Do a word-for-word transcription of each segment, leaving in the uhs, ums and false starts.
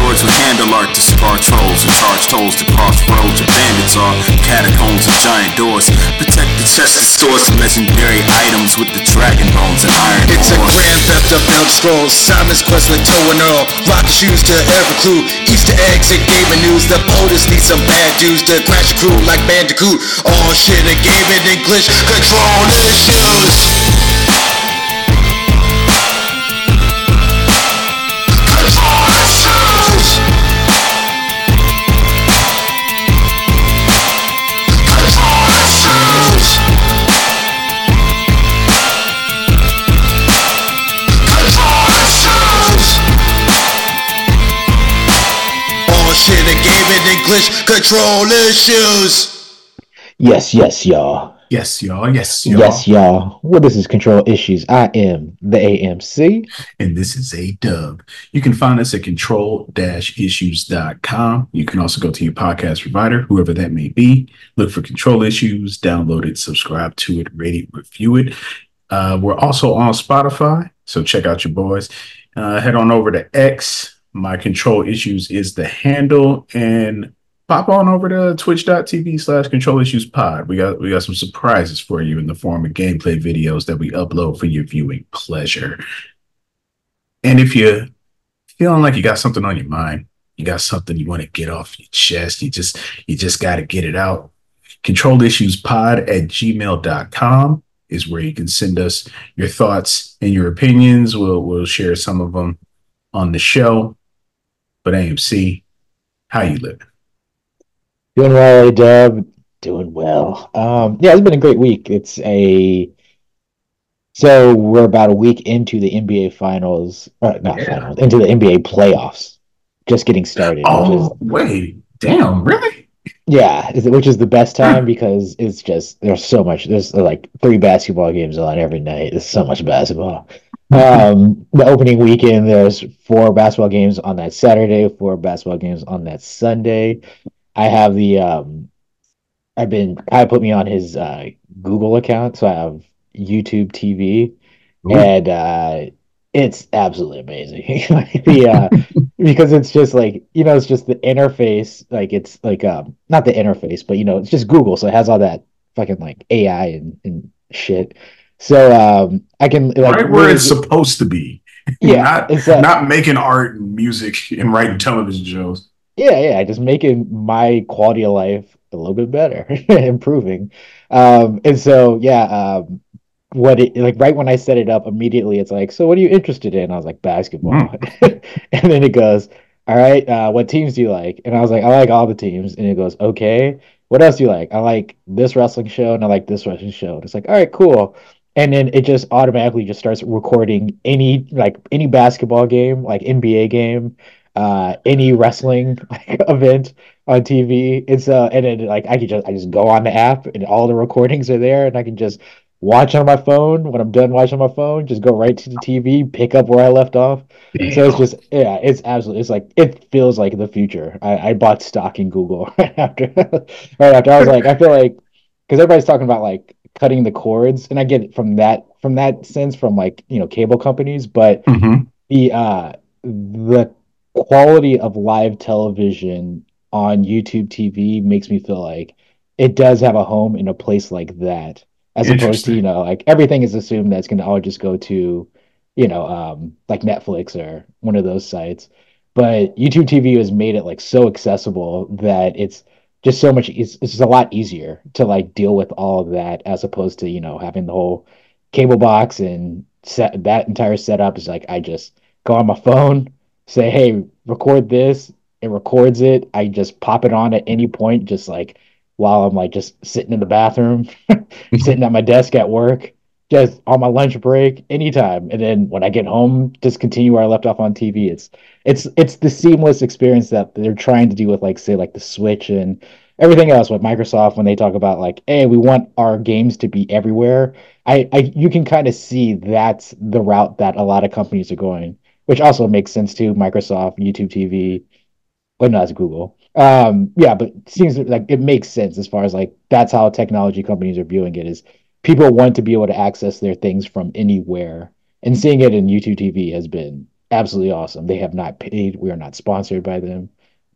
Androids with handle art to scar trolls and charge tolls to crossroads where bandits are. Catacombs and giant doors protect the chest and stores of legendary items with the dragon bones and iron ore. It's a grand theft of Elder Scrolls, Simon's Quest with Toe and Earl, rocket shoes to every clue, Easter eggs and gaming news. The POTUS need some bad dudes to crash a crew like Bandicoot. All shit and gaming English, control issues. Shit and gaming English, control issues. Yes, yes, y'all. Yes, y'all. Yes, y'all. Yes, y'all. Well, this is Control Issues. I am the A M C. And this is A-Dub. You can find us at control issues dot com. You can also go to your podcast provider, whoever that may be. Look for Control Issues, download it, subscribe to it, rate it, review it. Uh, we're also on Spotify, so check out your boys. Uh, head on over to X. My Control Issues is the handle, and pop on over to twitch.tv slash control issues pod. We got we got some surprises for you in the form of gameplay videos that we upload for your viewing pleasure. And if you're feeling like you got something on your mind, you got something you want to get off your chest, you just you just got to get it out, control issues pod at gmail dot com is where you can send us your thoughts and your opinions. We'll we'll share some of them on the show. But A M C, how you living? Doing well, A-Dub. Doing well. Um, yeah, it's been a great week. It's a so we're about a week into the N B A finals, or not Yeah. finals, into the N B A playoffs. Just getting started. Which Oh, is, wait. Damn, really? yeah, is- which is the best time because it's just there's so much. There's like three basketball games on every night. There's so much basketball. Um, the opening weekend, there's four basketball games on that Saturday, four basketball games on that Sunday. I have the um, I've been I put me on his uh Google account, so I have YouTube T V, Ooh. and uh, it's absolutely amazing. Like the uh, because it's just like you know, it's just the interface, like it's like um, not the interface, but you know, it's just Google, so it has all that fucking like A I and and shit. So um, I can like Right where really it's get- supposed to be. yeah, Not, it's uh, not making art and music and writing television shows. yeah, yeah, just making my quality of life a little bit better, improving. Um, and so yeah, um, what it like right when I set it up, immediately it's like, so what are you interested in? I was like, basketball. And then it goes, all right, uh, what teams do you like? And I was like, I like all the teams. And it goes, okay, what else do you like? I like this wrestling show and I like this wrestling show. And it's like, all right, cool. And then it just automatically just starts recording any like any basketball game, like N B A game, uh, any wrestling like, event on T V. It's uh, and then like I can just I just go on the app and all the recordings are there, and I can just watch on my phone. When I'm done watching my phone, just go right to the T V, pick up where I left off. So it's just yeah, it's absolutely it's like it feels like the future. I, I bought stock in Google right after right after I was like I feel like because everybody's talking about like cutting the cords, and I get it from that from that sense from like you know cable companies, but Mm-hmm. the uh the quality of live television on YouTube T V makes me feel like it does have a home in a place like that, as opposed to, you Interesting. know, like everything is assumed that's going to all just go to, you know, um, like Netflix or one of those sites. But YouTube T V has made it like so accessible that it's just so much, it's, it's just a lot easier to like deal with all of that as opposed to, you know, having the whole cable box and set that entire setup is like I just go on my phone, say, hey, record this. It records it. I just pop it on at any point, just like while I'm like just sitting in the bathroom, sitting at my desk at work, just on my lunch break, anytime. And then when I get home, just continue where I left off on T V. It's it's it's the seamless experience that they're trying to do with like say like the Switch and everything else with Microsoft when they talk about like, hey, we want our games to be everywhere. I, I you can kind of see that's the route that a lot of companies are going, which also makes sense too. Microsoft, YouTube T V, well, no, that's Google. Um, yeah, but it seems like it makes sense as far as like that's how technology companies are viewing it is people want to be able to access their things from anywhere. And seeing it in YouTube T V has been absolutely awesome. They have not paid. We are not sponsored by them.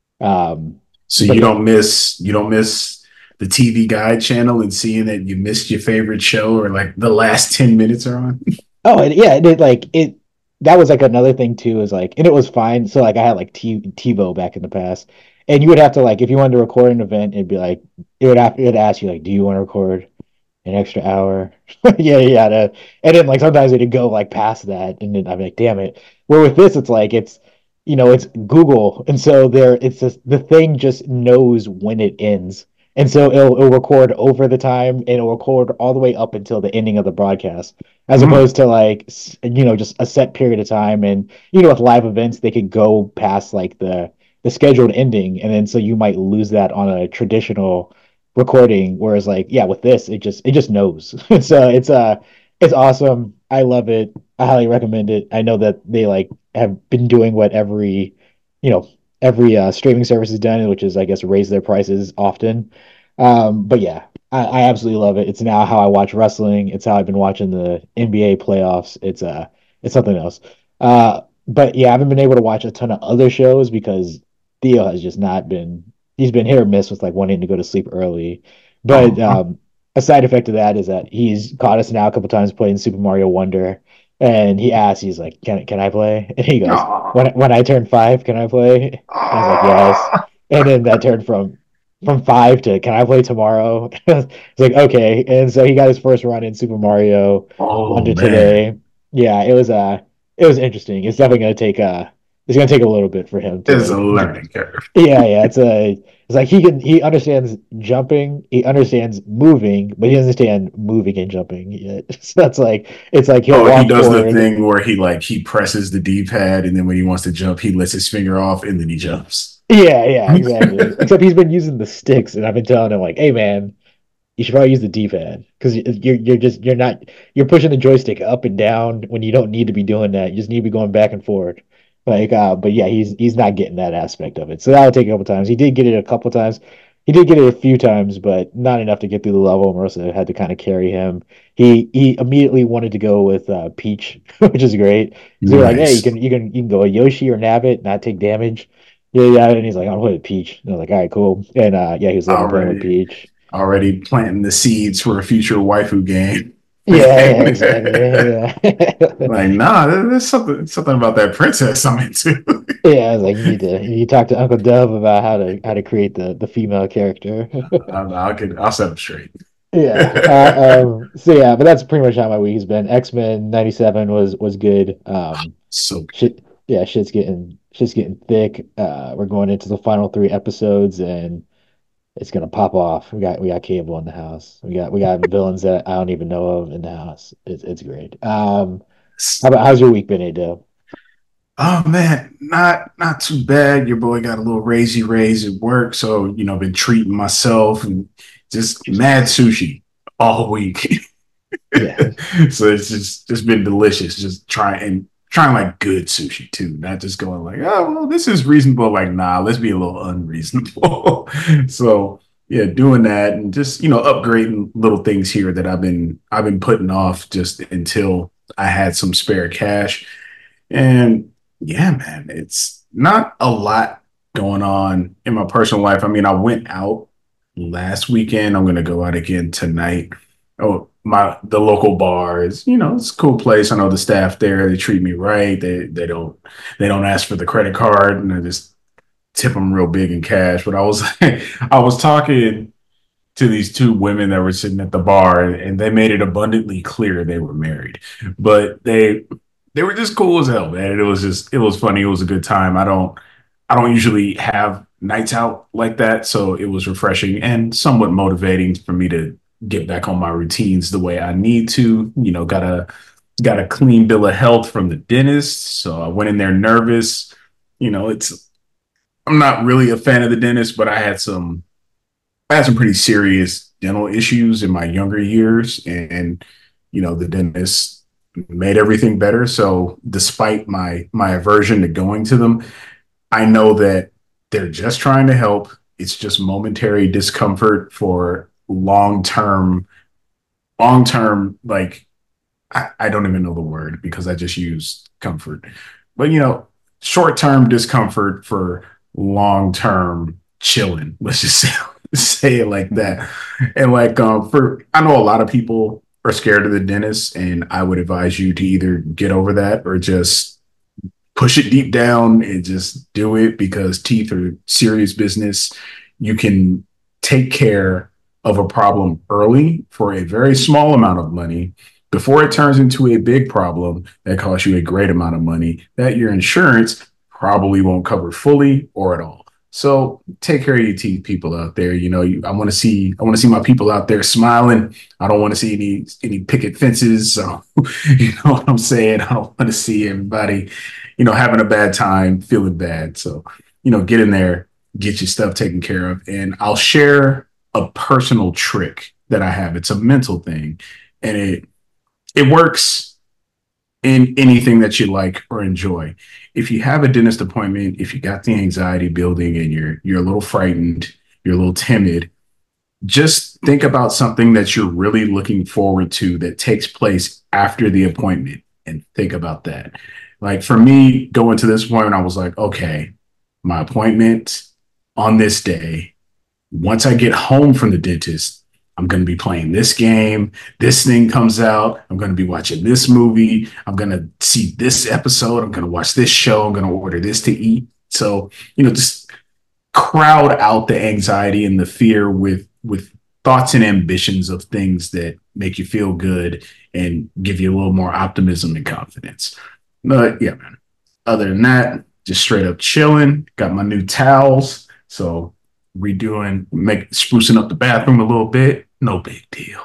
Um, So but you yeah. don't miss you don't miss the T V Guide channel and seeing that you missed your favorite show or like the last ten minutes are on. Oh, and yeah, it did like it. That was like another thing too. Is like, and it was fine. So like, I had like T TiVo back in the past, and you would have to like, if you wanted to record an event, it'd be like, it would have, it would ask you like, do you want to record an extra hour? Yeah, yeah. To, and then like sometimes it'd go like past that, and then I'd be like, damn it. Where with this, it's like it's, you know, it's Google, and so there, it's just the thing just knows when it ends, and so it'll, it'll record over the time, and it'll record all the way up until the ending of the broadcast, as Mm. opposed to like you know just a set period of time, and you know with live events they could go past like the the scheduled ending, and then so you might lose that on a traditional recording, whereas like yeah with this it just it just knows. So it's uh it's awesome. I love it. I highly recommend it. I know that they like have been doing what every you know every uh, streaming service has done, which is I guess raise their prices often. Um, but yeah, I, I absolutely love it. It's now how I watch wrestling. It's how I've been watching the N B A playoffs. It's uh it's something else. Uh, but yeah, I haven't been able to watch a ton of other shows because Theo has just not been. He's been hit or miss with like wanting to go to sleep early. But Oh, um, a side effect of that is that he's caught us now a couple times playing Super Mario Wonder, and he asked, he's like, "Can can I play?" And he goes, "When oh, when I turn five, can I play?" And I was like, "Yes." oh, And then that turned from from five to "Can I play tomorrow?" It's like okay, and so he got his first run in Super Mario oh Wonder man, today. Yeah, it was uh it was interesting. It's definitely gonna take uh it's gonna take a little bit for him it's a to learning curve. yeah, yeah. It's a it's like he can he understands jumping, he understands moving, but he doesn't understand moving and jumping yet. So that's like it's like he'll Oh, he walk does the forward. thing where he like he presses the D pad and then when he wants to jump, he lets his finger off and then he jumps. Yeah, yeah, exactly. Except he's been using the sticks, and I've been telling him like, "Hey, man, you should probably use the D-pad because you're you're just you're not you're pushing the joystick up and down when you don't need to be doing that. You just need to be going back and forward." Like, uh, but yeah, he's he's not getting that aspect of it. So that'll take a couple times. He did get it a couple times. He did get it a few times, but not enough to get through the level. Marissa had to kind of carry him. He he immediately wanted to go with uh, Peach, which is great. Because they're like, "Hey, you Nice. can you can you can go a Yoshi or Nabbit, not take damage." Yeah, yeah. And he's like, "I'm with Peach." And I was like, "All right, cool." And uh, yeah, he was loving playing with Already Peach. already planting the seeds for a future waifu game. Yeah, yeah, exactly. Yeah. Like, nah, there's something something about that princess I'm into. Yeah, I was like, you need to you talk to Uncle Dub about how to how to create the the female character. I'll, I'll get I'll set them straight. Yeah. Uh, um, so yeah, but that's pretty much how my week's been. X-Men ninety-seven was was good. Um, So shit, yeah, shit's getting shit's getting thick. Uh, we're going into the final three episodes, and it's gonna pop off. We got we got Cable in the house. We got we got villains that I don't even know of in the house. It's it's great. Um, how about how's your week been, Ado? oh man, not not too bad. Your boy got a little raisy raise at work, so you know, been treating myself and just mad sushi all week. Yeah. So it's just just been delicious. Just trying and trying like good sushi too, not just going like, oh well, this is reasonable. Like, nah, let's be a little unreasonable. So yeah, doing that and just you know upgrading little things here that I've been I've been putting off just until I had some spare cash. And yeah, man, it's not a lot going on in my personal life. I mean, I went out last weekend. I'm gonna go out again tonight. Oh, my the local bar is, you know, it's a cool place. I know the staff there, they treat me right. They they don't they don't ask for the credit card and I just tip them real big in cash. But I was I was talking to these two women that were sitting at the bar and they made it abundantly clear they were married. But they they were just cool as hell, man. It was just it was funny. It was a good time. I don't I don't usually have nights out like that, so it was refreshing and somewhat motivating for me to get back on my routines the way I need to. You know, got a got a clean bill of health from the dentist, so I went in there nervous. You know, it's I'm not really a fan of the dentist, but I had some I had some pretty serious dental issues in my younger years, and you know, the dentist made everything better. So despite my my aversion to going to them, I know that they're just trying to help. It's just momentary discomfort for long term, long term, like I, I don't even know the word because I just use comfort. but you know, short term discomfort for long term chilling. Let's just say, say it like that. And like um, for I know a lot of people are scared of the dentist, and I would advise you to either get over that or just push it deep down and just do it because teeth are serious business. You can take care of a problem early for a very small amount of money before it turns into a big problem that costs you a great amount of money that your insurance probably won't cover fully or at all. So take care of your teeth, people out there. You know, you, I want to see, I want to see my people out there smiling. I don't want to see any any picket fences. So you know what I'm saying. I don't want to see everybody, you know, having a bad time, feeling bad. So you know, get in there, get your stuff taken care of, and I'll share a personal trick that I have. It's a mental thing, and it it works in anything that you like or enjoy. If you have a dentist appointment, if you got the anxiety building and you're you're a little frightened, you're a little timid, just think about something that you're really looking forward to that takes place after the appointment and think about that. Like for me, going to this appointment, I was like, okay, my appointment on this day, once I get home from the dentist, I'm going to be playing this game. This thing comes out. I'm going to be watching this movie. I'm going to see this episode. I'm going to watch this show. I'm going to order this to eat. So, you know, just crowd out the anxiety and the fear with, with thoughts and ambitions of things that make you feel good and give you a little more optimism and confidence. But yeah, man. Other than that, just straight up chilling. Got my new towels. So redoing, make sprucing up the bathroom a little bit. No big deal.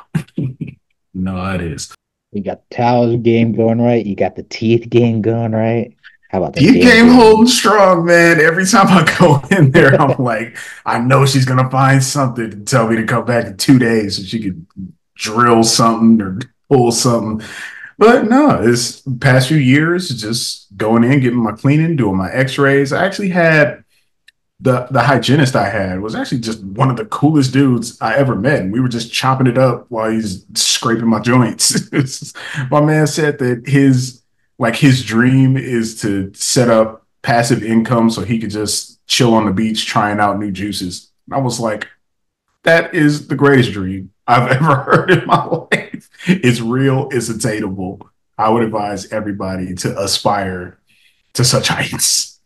No, it is. You got the towels game going right. You got the teeth game going right. How about the teeth game holding strong, man? Every time I go in there, I'm like, I know she's gonna find something to tell me to come back in two days so she could drill something or pull something. But no, it's past few years just going in, getting my cleaning, doing my X-rays. I actually had the the hygienist I had was actually just one of the coolest dudes I ever met. And we were just chopping it up while he's scraping my joints. My man said that his like his dream is to set up passive income so he could just chill on the beach trying out new juices. And I was like, that is the greatest dream I've ever heard in my life. It's real, it's attainable. I would advise everybody to aspire to such heights.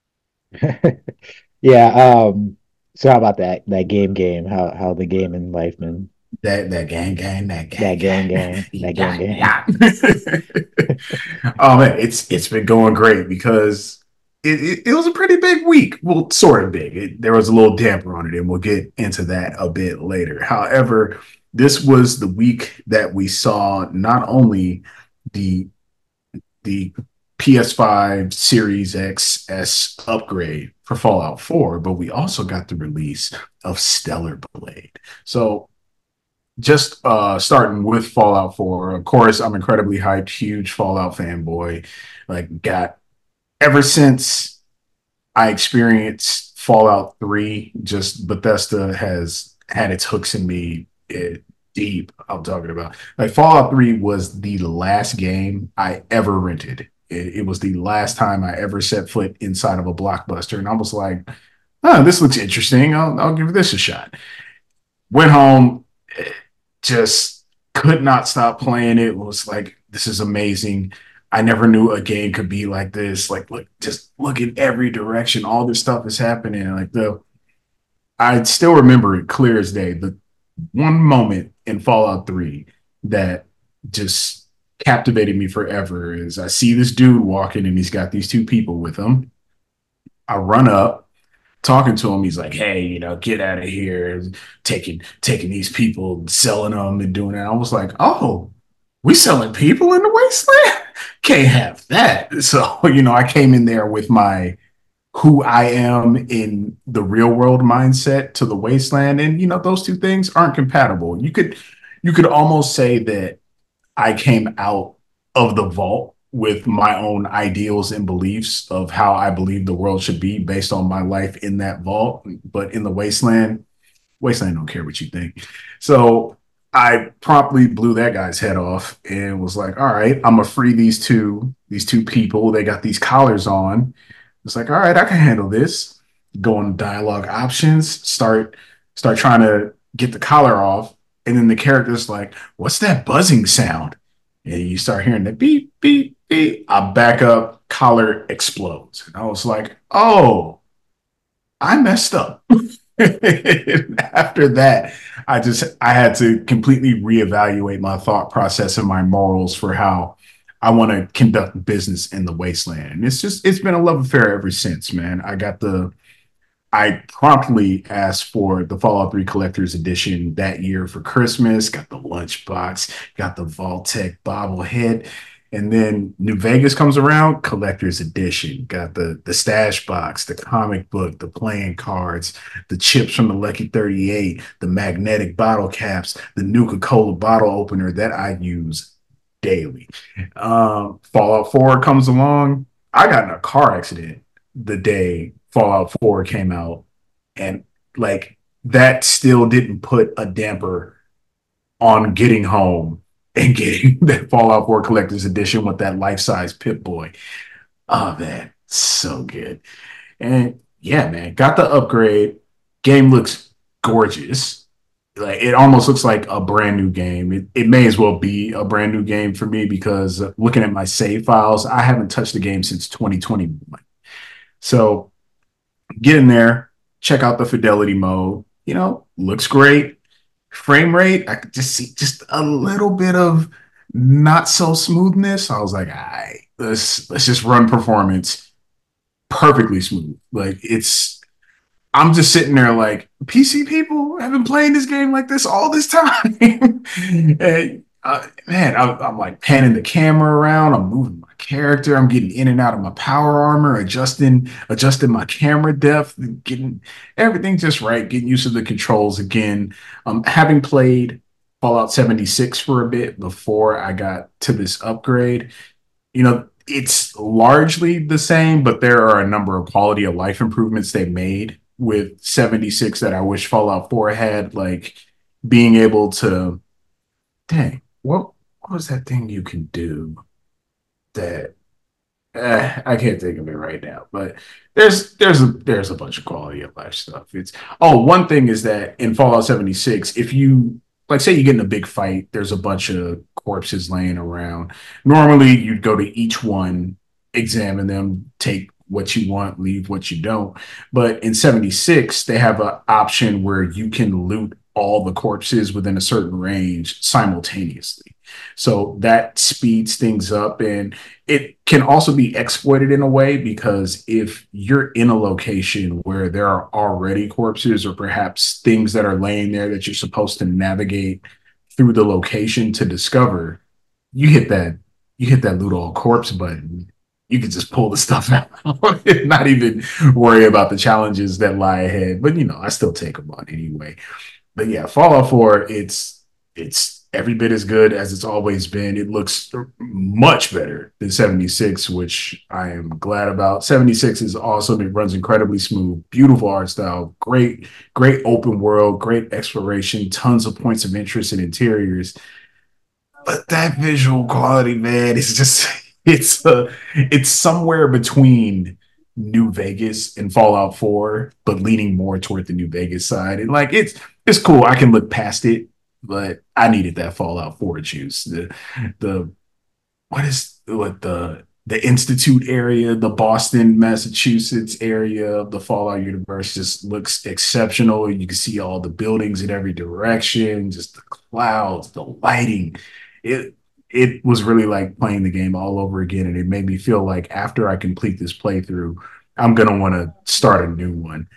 Yeah. Um, so how about that that game game? How how the game in life, man? That that gang gang that gang That gang gang. That gang gang. yeah. Oh man, it's it's been going great because it, it, it was a pretty big week. Well, sort of big. It, there was a little damper on it, and we'll get into that a bit later. However, this was the week that we saw not only the the P S five Series X S upgrade for Fallout four, but we also got the release of Stellar Blade. So just uh, starting with Fallout four, of course, I'm incredibly hyped, huge Fallout fanboy. Like, got ever since I experienced Fallout three, just Bethesda has had its hooks in me it, deep. I'm talking about like Fallout three was the last game I ever rented. It, it was the last time I ever set foot inside of a Blockbuster, and I was like, "Oh, this looks interesting. I'll, I'll give this a shot." Went home, just could not stop playing it. Was like, "This is amazing." I never knew a game could be like this. Like, look, just look in every direction. All this stuff is happening. Like the, I still remember it clear as day. The one moment in Fallout three that just captivated me forever is I see this dude walking and he's got these two people with him. I run up, talking to him. He's like, "Hey, you know, get out of here, taking taking these people, selling them and doing that." I was like, "Oh, we selling people in the wasteland? Can't have that." So, you know, I came in there with my who I am in the real world mindset to the wasteland. And, you know, those two things aren't compatible. You could you could almost say that I came out of the vault with my own ideals and beliefs of how I believe the world should be based on my life in that vault. But in the wasteland, wasteland don't care what you think. So I promptly blew that guy's head off and was like, all right, I'm gonna free these two these two people, they got these collars on. It's like, all right, I can handle this. Go on dialogue options, start start trying to get the collar off, and then the character's like, what's that buzzing sound? And you start hearing the beep, beep, beep. I back up, collar explodes. And I was like, oh, I messed up. After that, I just I had to completely reevaluate my thought process and my morals for how I want to conduct business in the wasteland. And it's just it's been a love affair ever since, man. I got the I promptly asked for the Fallout three Collector's Edition that year for Christmas, got the lunchbox, got the Vault-Tec bobblehead. And then New Vegas comes around, Collector's Edition, got the, the stash box, the comic book, the playing cards, the chips from the Lucky thirty-eight, the magnetic bottle caps, the Nuka-Cola bottle opener that I use daily. Um, Fallout four comes along. I got in a car accident the day Fallout four came out, and like that still didn't put a damper on getting home and getting that Fallout four Collector's Edition with that life-size Pip-Boy. Oh man, so good. And yeah, man, got the upgrade. Game looks gorgeous. Like it almost looks like a brand new game. It, it may as well be a brand new game for me because looking at my save files, I haven't touched the game since twenty twenty-one. So get in there, check out the fidelity mode. You know, looks great. Frame rate, I could just see just a little bit of not so smoothness. I was like, all right, let's let's just run performance perfectly smooth. Like it's I'm just sitting there like, P C people have been playing this game like this all this time. And uh, man, I, I'm like panning the camera around. I'm moving my character. I'm getting in and out of my power armor, adjusting, adjusting my camera depth, getting everything just right, getting used to the controls again. Um, having played Fallout seventy-six for a bit before I got to this upgrade, you know, it's largely the same, but there are a number of quality of life improvements they made with seventy-six that I wish Fallout four had, like being able to, dang, what, what was that thing you can do that uh, I can't think of it right now, but there's there's a there's a bunch of quality of life stuff. It's oh, one thing is that in Fallout seventy-six, if you like say you get in a big fight, there's a bunch of corpses laying around. Normally you'd go to each one, examine them, take what you want, leave what you don't. But in seventy-six, they have an option where you can loot all the corpses within a certain range simultaneously. So that speeds things up, and it can also be exploited in a way because if you're in a location where there are already corpses or perhaps things that are laying there that you're supposed to navigate through the location to discover, you hit that you hit that loot all corpse button. You can just pull the stuff out, not even worry about the challenges that lie ahead. But you know, I still take them on anyway. But yeah, Fallout four, it's it's every bit as good as it's always been. It looks much better than seventy-six, which I am glad about. seventy-six is awesome. It runs incredibly smooth, beautiful art style, great, great open world, great exploration, tons of points of interest and interiors. But that visual quality, man, is just it's uh, it's somewhere between New Vegas and Fallout four, but leaning more toward the New Vegas side. And like it's it's cool. I can look past it, but I needed that Fallout four juice. The the what is what the the Institute area, the Boston, Massachusetts area of the Fallout universe just looks exceptional. You can see all the buildings in every direction, just the clouds, the lighting. It it was really like playing the game all over again, and it made me feel like after I complete this playthrough, I'm gonna want to start a new one.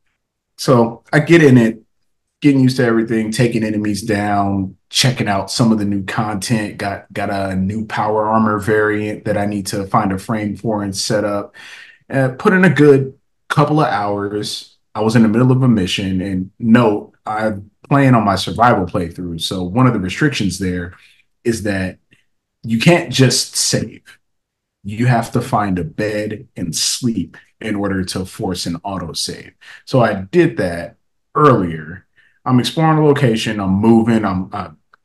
So I get in it, getting used to everything, taking enemies down, checking out some of the new content. Got got a new power armor variant that I need to find a frame for and set up. Uh, put in a good couple of hours. I was in the middle of a mission, and note, I'm playing on my survival playthrough. So one of the restrictions there is that you can't just save. You have to find a bed and sleep in order to force an autosave. So I did that earlier. I'm exploring the location. I'm moving. I'm uh,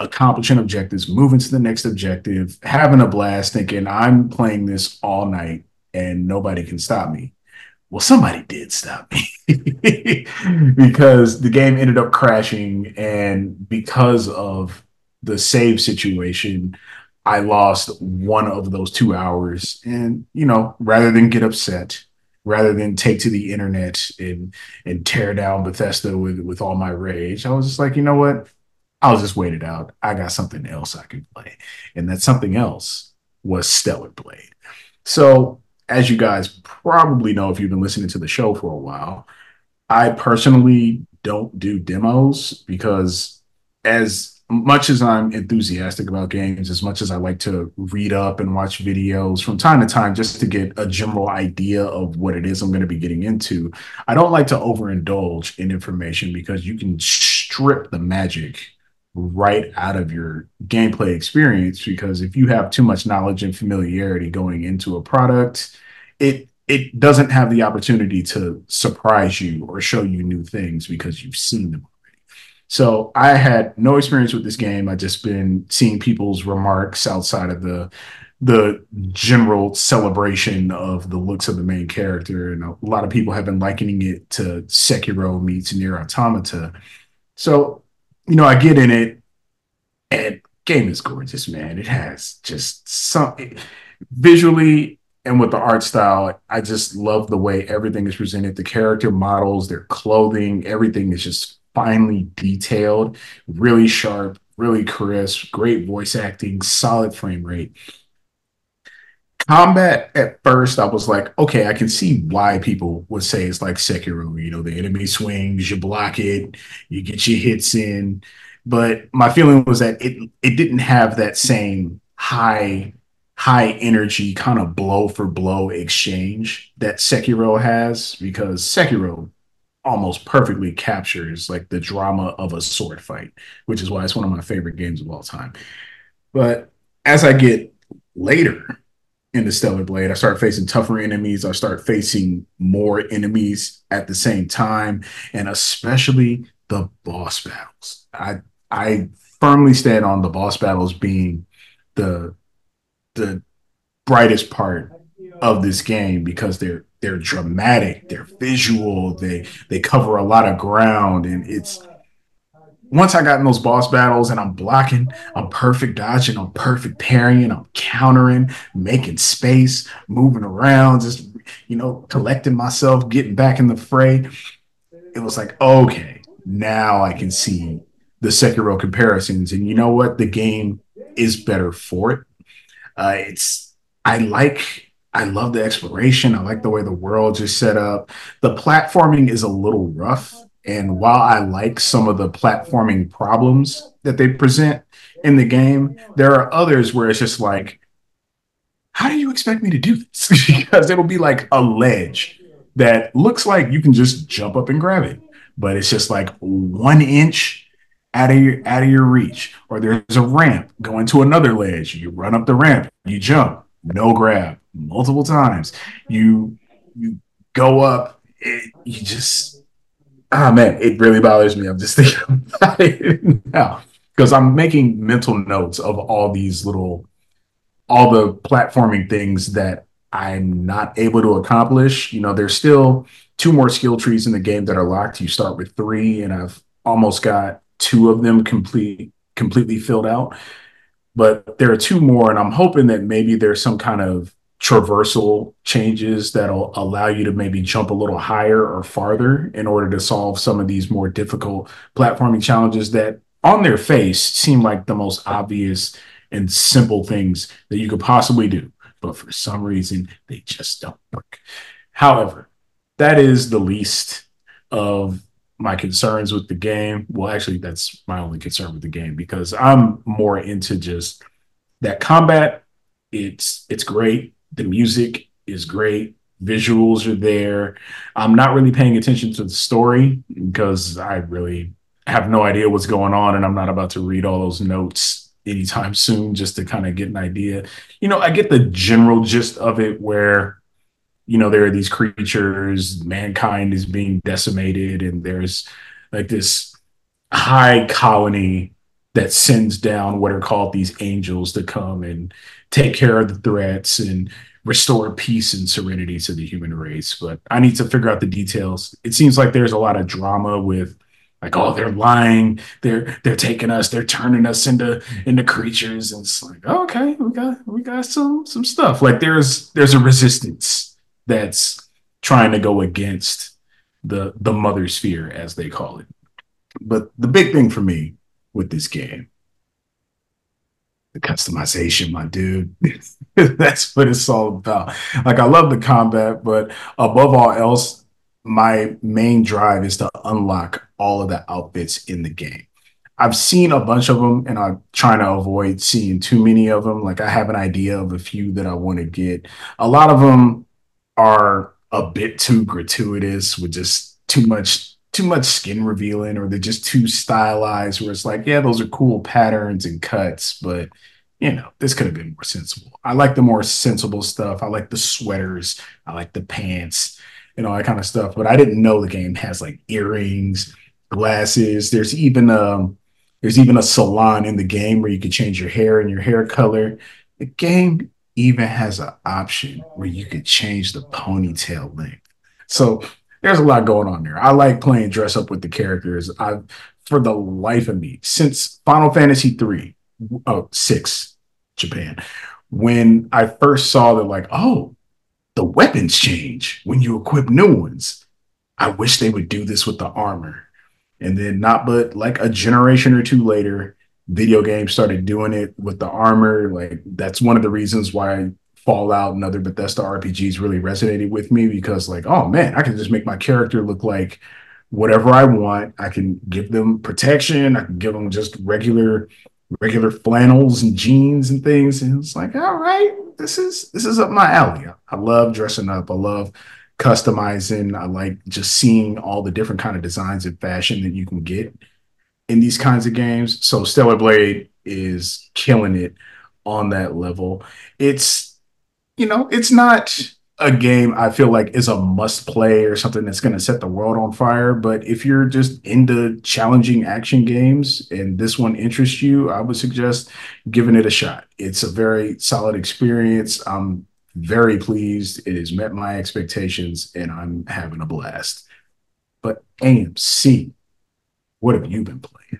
accomplishing objectives, moving to the next objective, having a blast, thinking I'm playing this all night and nobody can stop me. Well, somebody did stop me because the game ended up crashing. And because of the save situation, I lost one of those two hours. And, you know, rather than get upset, rather than take to the internet and and tear down Bethesda with, with all my rage, I was just like, you know what? I'll just wait it out. I got something else I can play. And that something else was Stellar Blade. So, as you guys probably know if you've been listening to the show for a while, I personally don't do demos because as much as I'm enthusiastic about games, as much as I like to read up and watch videos from time to time just to get a general idea of what it is I'm going to be getting into, I don't like to overindulge in information because you can strip the magic right out of your gameplay experience. Because if you have too much knowledge and familiarity going into a product, it it doesn't have the opportunity to surprise you or show you new things because you've seen them already. So I had no experience with this game. I just been seeing people's remarks outside of the the general celebration of the looks of the main character, and a lot of people have been likening it to Sekiro meets Nier Automata. So, you know, I get in it, and game is gorgeous, man. It has just some it, visually and with the art style. I just love the way everything is presented. The character models, their clothing, everything is just finely detailed, really sharp, really crisp, great voice acting, solid frame rate. Combat, at first, I was like, okay, I can see why people would say it's like Sekiro. You know, the enemy swings, you block it, you get your hits in. But my feeling was that it it didn't have that same high high energy kind of blow for blow exchange that Sekiro has, because Sekiro almost perfectly captures like the drama of a sword fight, which is why it's one of my favorite games of all time. But as I get later in the Stellar Blade, I start facing tougher enemies. I start facing more enemies at the same time, and especially the boss battles. I I firmly stand on the boss battles being the the brightest part of this game because they're they're dramatic, they're visual, they they cover a lot of ground, and it's once I got in those boss battles and I'm blocking, I'm perfect dodging, I'm perfect parrying, I'm countering, making space, moving around, just, you know, collecting myself, getting back in the fray. It was like, okay, now I can see the Sekiro comparisons. And you know what? The game is better for it. Uh, it's, I like, I love the exploration. I like the way the world is set up. The platforming is a little rough. And while I like some of the platforming problems that they present in the game, there are others where it's just like, how do you expect me to do this? Because it'll be like a ledge that looks like you can just jump up and grab it, but it's just like one inch out of your out of your reach. Or there's a ramp going to another ledge. You run up the ramp, you jump, no grab, multiple times. You you go up, it, you just. Ah, man, it really bothers me. I'm just thinking about it now because I'm making mental notes of all these little, all the platforming things that I'm not able to accomplish. You know, there's still two more skill trees in the game that are locked. You start with three, and I've almost got two of them complete, completely filled out. But there are two more, and I'm hoping that maybe there's some kind of traversal changes that'll allow you to maybe jump a little higher or farther in order to solve some of these more difficult platforming challenges that on their face seem like the most obvious and simple things that you could possibly do. But for some reason, they just don't work. However, that is the least of my concerns with the game. Well, actually, that's my only concern with the game because I'm more into just that combat. It's it's great. The music is great. Visuals are there. I'm not really paying attention to the story because I really have no idea what's going on, and I'm not about to read all those notes anytime soon just to kind of get an idea. You know, I get the general gist of it where, you know, there are these creatures, mankind is being decimated, and there's like this high colony that sends down what are called these angels to come and take care of the threats and restore peace and serenity to the human race. But I need to figure out the details. It seems like there's a lot of drama with like, oh, they're lying, they're they're taking us, they're turning us into into creatures, and it's like, oh, okay, we got we got some some stuff. Like there's there's a resistance that's trying to go against the the mother sphere, as they call it. But the big thing for me with this game, the customization, my dude. That's what it's all about. Like I love the combat, but above all else, my main drive is to unlock all of the outfits in the game. I've seen a bunch of them and I'm trying to avoid seeing too many of them. Like I have an idea of a few that I want to get. A lot of them are a bit too gratuitous with just too much too much skin revealing, or they're just too stylized where it's like, yeah, those are cool patterns and cuts, but you know, this could have been more sensible. I like the more sensible stuff. I like the sweaters. I like the pants and all that kind of stuff. But I didn't know the game has like earrings, glasses. There's even um there's even a salon in the game where you can change your hair and your hair color. The game even has an option where you could change the ponytail length. So there's a lot going on there. I like playing dress up with the characters. I've, for the life of me, since Final Fantasy three, oh, six, Japan, when I first saw that, like, oh, the weapons change when you equip new ones. I wish they would do this with the armor. And then, not but like a generation or two later, video games started doing it with the armor. Like, that's one of the reasons why Fallout and other Bethesda R P Gs really resonated with me, because, like, oh man, I can just make my character look like whatever I want. I can give them protection. I can give them just regular regular flannels and jeans and things. And it's like, all right, this is this is up my alley. I love dressing up. I love customizing. I like just seeing all the different kind of designs and fashion that you can get in these kinds of games. So Stellar Blade is killing it on that level. It's, you know, it's not a game I feel like is a must play or something that's going to set the world on fire. But if you're just into challenging action games and this one interests you, I would suggest giving it a shot. It's a very solid experience. I'm very pleased. It has met my expectations and I'm having a blast. But A M C, what have you been playing?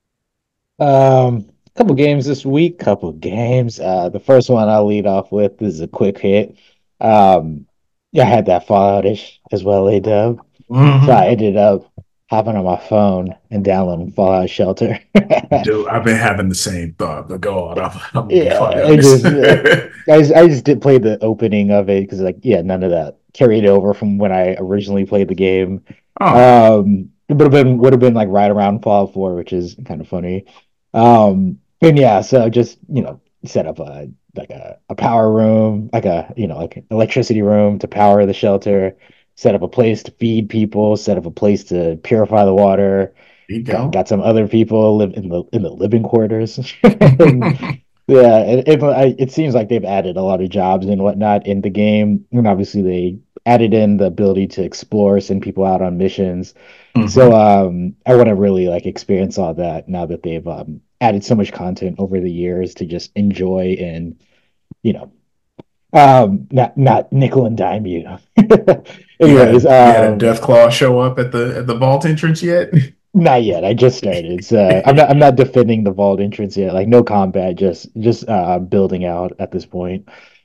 Um, couple games this week, couple games. Uh, the first one I'll lead off with this is a quick hit. Um, yeah, I had that Fallout-ish as well, A Dub. So I Mm-hmm. ended up hopping on my phone and downloading Fallout Shelter. Dude, I've been having the same thought, but go on. I'm, I'm gonna be funny Yeah, on I this. just uh, I just, I just did play the opening of it because like yeah, none of that carried over from when I originally played the game. Oh, Um, it would have been would have been like right around Fallout four, which is kind of funny. Um, and yeah, so just you know set up a like a, a power room, like a you know like electricity room to power the shelter. Set up a place to feed people. Set up a place to purify the water. there you Got, go. got some other people live in the in the living quarters. And yeah, it, it, I- it seems like they've added a lot of jobs and whatnot in the game. And obviously they added in the ability to explore, send people out on missions. So Hmm. um I want to really like experience all that now that they've um added so much content over the years to just enjoy and you know um not not nickel and dime you. You had Anyways, a you had a um death claw show up at the at the vault entrance yet? not yet. I just started. So I'm not I'm not defending the vault entrance yet. Like no combat, just just uh building out at this point.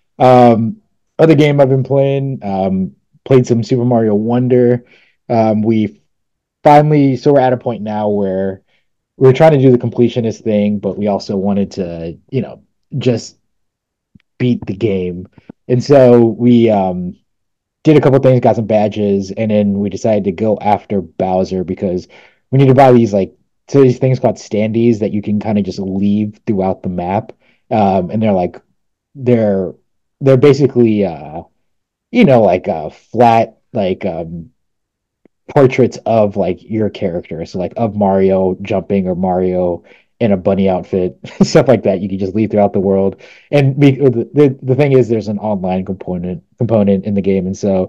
Um Other game I've been playing, um played some Super Mario Wonder. Um we finally so we're at a point now where we're trying to do the completionist thing, but we also wanted to, you know, just beat the game. And so we um did a couple things, got some badges, and then we decided to go after Bowser because we need to buy these like so these things called standees that you can kind of just leave throughout the map. Um, and they're like they're they're basically uh you know like uh flat like um portraits of like your character. So like of Mario jumping or Mario in a bunny outfit, stuff like that. You can just leave throughout the world. And the, the the thing is, there's an online component component in the game, and so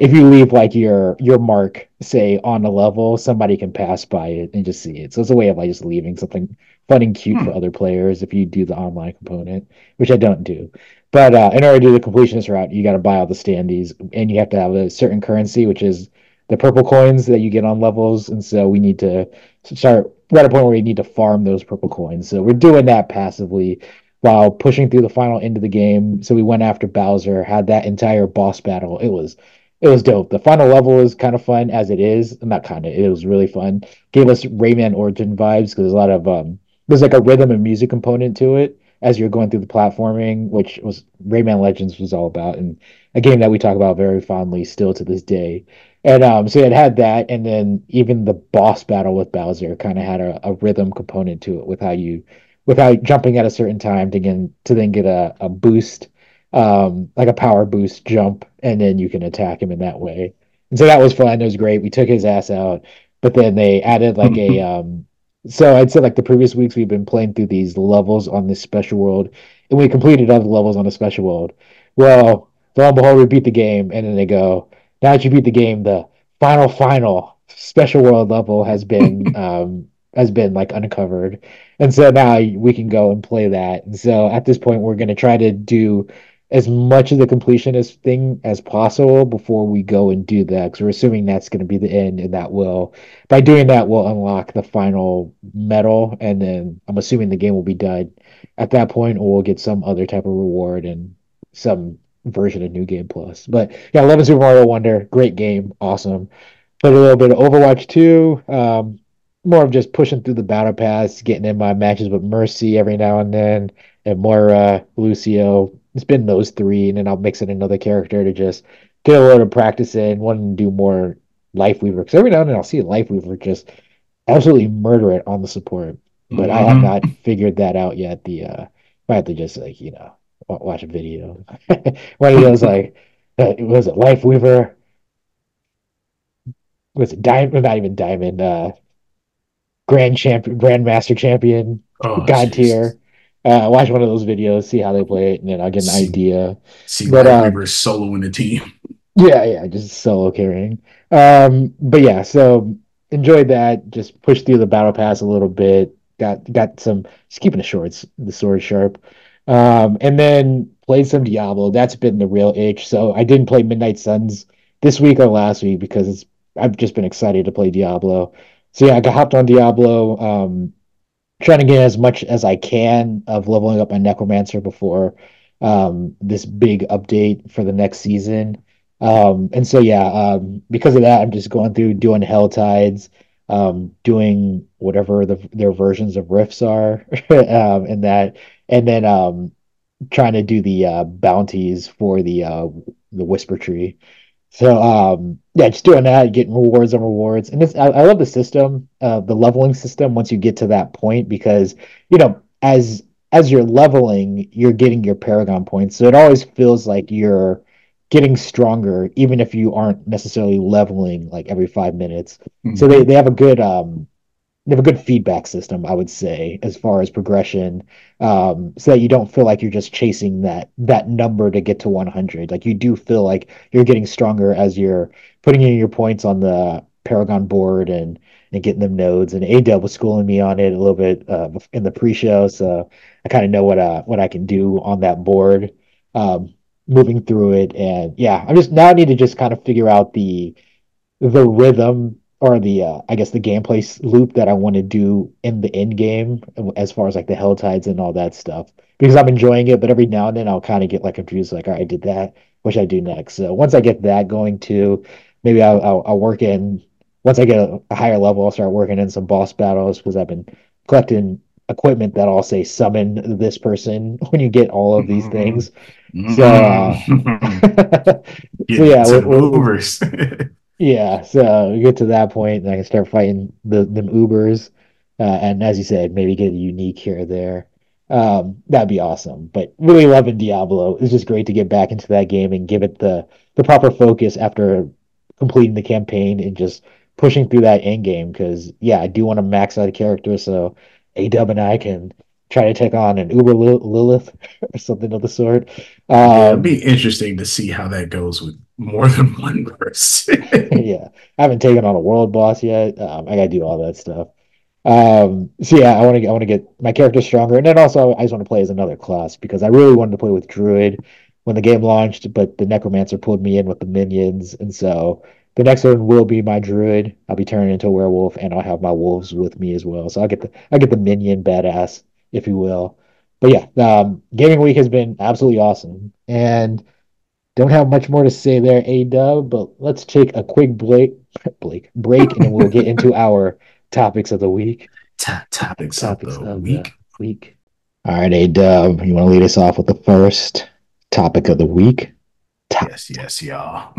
if you leave like your your mark, say on a level, somebody can pass by it and just see it. So it's a way of like just leaving something fun and cute for Hmm. other players if you do the online component, which I don't do. But uh, in order to do the completionist route, you got to buy all the standees, and you have to have a certain currency, which is the purple coins that you get on levels. And so we need to start. We're at a point where we need to farm those purple coins. So we're doing that passively while pushing through the final end of the game. So we went after Bowser, had that entire boss battle. It was it was dope. The final level is kind of fun as it is. Not kind of. It was really fun. Gave us Rayman Origin vibes because there's a lot of um, there's like a rhythm and music component to it as you're going through the platforming, which was Rayman Legends was all about, and a game that we talk about very fondly still to this day. And um, so it had that, and then even the boss battle with Bowser kind of had a, a rhythm component to it with how you, with how jumping at a certain time to get to then get a, a boost, um, like a power boost jump, and then you can attack him in that way. And so that was fun. It was great. We took his ass out, but then they added like a um, so I'd say like the previous weeks we've been playing through these levels on this special world, and we completed other levels on the special world. Well, lo and behold, we beat the game, and then they go, now that you beat the game, the final final special world level has been um has been like uncovered, and so now we can go and play that. And so at this point, we're going to try to do as much of the completionist thing as possible before we go and do that, because we're assuming that's going to be the end, and that will by doing that we'll unlock the final medal, and then I'm assuming the game will be done at that point, or we'll get some other type of reward and some version of New Game Plus. But yeah, eleven Super Mario Wonder, great game, awesome. Played a little bit of Overwatch two. Um, more of just pushing through the battle pass, getting in my matches with Mercy every now and then, and Moira, Lucio. It's been those three, and then I'll mix in another character to just get a little practice in, wanting to do more Life Weaver. Because every now and then I'll see a Life Weaver just absolutely murder it on the support. But I have Hmm. not figured that out yet. The uh, I have to just like you know watch a video. One of those like uh, was it Life Weaver? Was it Diamond? Not even Diamond. Uh, Grand Champion, Grandmaster Champion, Oh, God Jesus. tier. Uh, watch one of those videos, see how they play it, and then I'll get an See, idea. see, But Light um, Weaver solo in the team. yeah, yeah, just solo carrying. Um, but yeah, so enjoyed that. Just pushed through the battle pass a little bit. Got got some just keeping the shorts, the sword sharp. Um, and then played some Diablo. That's been the real itch. So I didn't play Midnight Suns this week or last week because it's I've just been excited to play Diablo. So yeah, I got hopped on Diablo. Um, trying to get as much as I can of leveling up my Necromancer before um, this big update for the next season. Um, and so yeah, um, because of that, I'm just going through doing Hell Tides, um, doing whatever the, their versions of Rifts are, um, and that, and then um, trying to do the uh, bounties for the uh, the Whisper Tree. So um yeah, just doing that, getting rewards on rewards. And this I, I love the system, uh the leveling system once you get to that point because you know, as as you're leveling, you're getting your Paragon points. So it always feels like you're getting stronger, even if you aren't necessarily leveling like every five minutes. So they, Hmm. they have a good um they have a good feedback system, I would say, as far as progression, um, so that you don't feel like you're just chasing that that number to get to one hundred. Like you do feel like you're getting stronger as you're putting in your points on the Paragon board and and getting them nodes. And A-Dub was schooling me on it a little bit uh, in the pre-show, so I kind of know what uh what I can do on that board, um, moving through it. And yeah, I'm just now I need to just kind of figure out the the rhythm or the uh, I guess the gameplay loop that I want to do in the end game as far as like the hell tides and all that stuff because I'm enjoying it, but every now and then I'll kind of get like confused, like, all right, I did that. What should I do next? So once I get that going too, maybe I'll, I'll, I'll work in. Once I get a, a higher level, I'll start working in some boss battles because I've been collecting equipment that I'll say summon this person when you get all of these Hmm. things. So uh, Hmm. so Getting yeah, into we're, the we're, movers. yeah, so we get to that point, and I can start fighting the them Ubers, uh, and as you said, maybe get a unique here or there. Um, that'd be awesome. But really loving Diablo. It's just great to get back into that game and give it the the proper focus after completing the campaign and just pushing through that end game. Because yeah, I do want to max out a character so A Dub and I can try to take on an Uber Lil- Lilith or something of the sort. Yeah, it'd be Um, interesting to see how that goes with more than one person. Yeah, I haven't taken on a world boss yet. Um, I gotta do all that stuff. Um, so yeah, I want to I want to get my character stronger, and then also I just want to play as another class because I really wanted to play with Druid when the game launched, but the Necromancer pulled me in with the minions, and so the next one will be my Druid. I'll be turning into a werewolf, and I'll have my wolves with me as well. So I'll get the I get the minion badass, if you will. But yeah, um, gaming week has been absolutely awesome, and don't have much more to say there, A Dub. But let's take a quick break, Blake break, and then we'll get into our topics of the week. Top topics of Topics the of the week. week. All right, A Dub, you want to lead us off with the first topic of the week? Top. Yes, yes, y'all.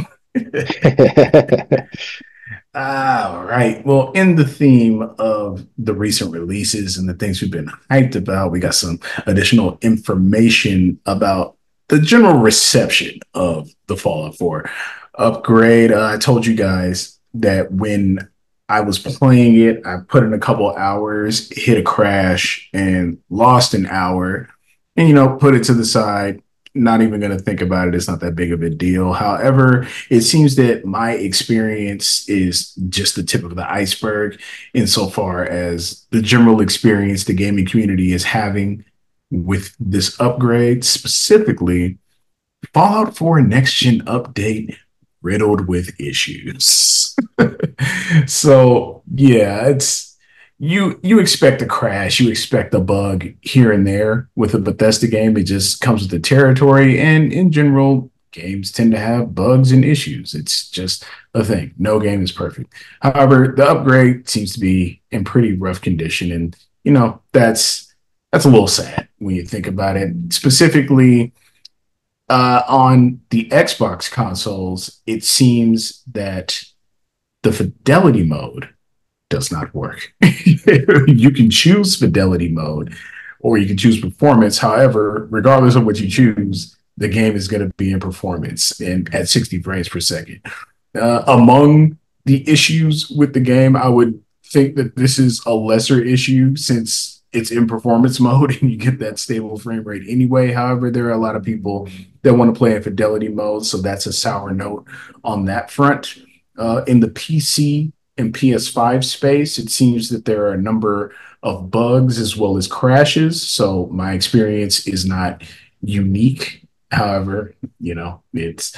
All right. Well, in the theme of the recent releases and the things we've been hyped about, we got some additional information about the general reception of the Fallout four upgrade. Uh, I told you guys that when I was playing it, I put in a couple hours, hit a crash, and lost an hour, and you know, put it to the side. Not even going to think about it. It's not that big of a deal. However, it seems that my experience is just the tip of the iceberg insofar as the general experience the gaming community is having with this upgrade, specifically Fallout four Next Gen update riddled with issues. So, yeah, it's you you expect a crash, you expect a bug here and there with a Bethesda game. It just comes with the territory, and in general, games tend to have bugs and issues. It's just a thing. No game is perfect. However, the upgrade seems to be in pretty rough condition, and you know that's that's a little sad when you think about it. Specifically, uh, on the Xbox consoles, it seems that the fidelity mode does not work. You can choose fidelity mode or you can choose performance. However, regardless of what you choose, the game is going to be in performance and at sixty frames per second. Uh, among the issues with the game, I would think that this is a lesser issue since it's in performance mode and you get that stable frame rate anyway. However, there are a lot of people that want to play in fidelity mode, so that's a sour note on that front. Uh, in the P C and P S five space, it seems that there are a number of bugs as well as crashes. So my experience is not unique. However, you know, it's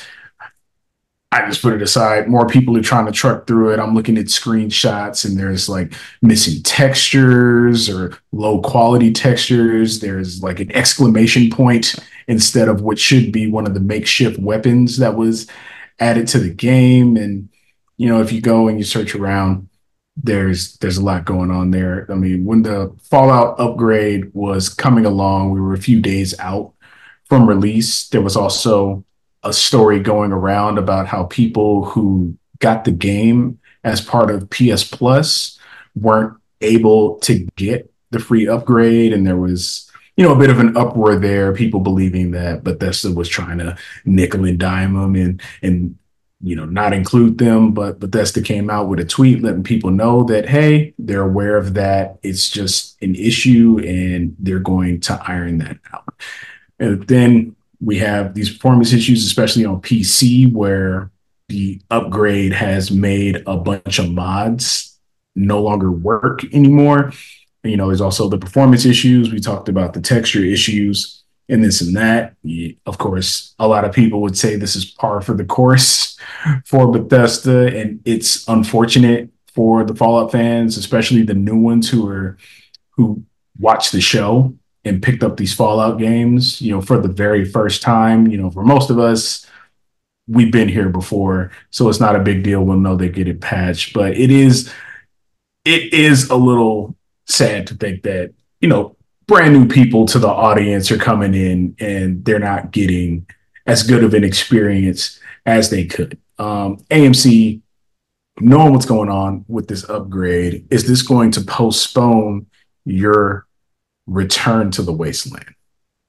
I just put it aside. More people are trying to truck through it. I'm looking at screenshots and there's like missing textures or low quality textures. There's like an exclamation point instead of what should be one of the makeshift weapons that was added to the game. And you know, if you go and you search around, there's there's a lot going on there. I mean, when the Fallout upgrade was coming along, we were a few days out from release. There was also a story going around about how people who got the game as part of P S Plus weren't able to get the free upgrade, and there was you know a bit of an uproar there. People believing that Bethesda was trying to nickel and dime them and and you know, not include them, but Bethesda came out with a tweet letting people know that, hey, they're aware of that. It's just an issue and they're going to iron that out. And then we have these performance issues, especially on P C, where the upgrade has made a bunch of mods no longer work anymore. You know, there's also the performance issues. We talked about the texture issues and this and that. Of course, a lot of people would say this is par for the course for Bethesda, and it's unfortunate for the Fallout fans, especially the new ones who are who watched the show and picked up these Fallout games, you know, for the very first time. You know, for most of us, we've been here before, so it's not a big deal. We'll know they get it patched, but it is it is a little sad to think that, you know, brand new people to the audience are coming in and they're not getting as good of an experience as they could. Um, A M C, knowing what's going on with this upgrade, is this going to postpone your return to the wasteland?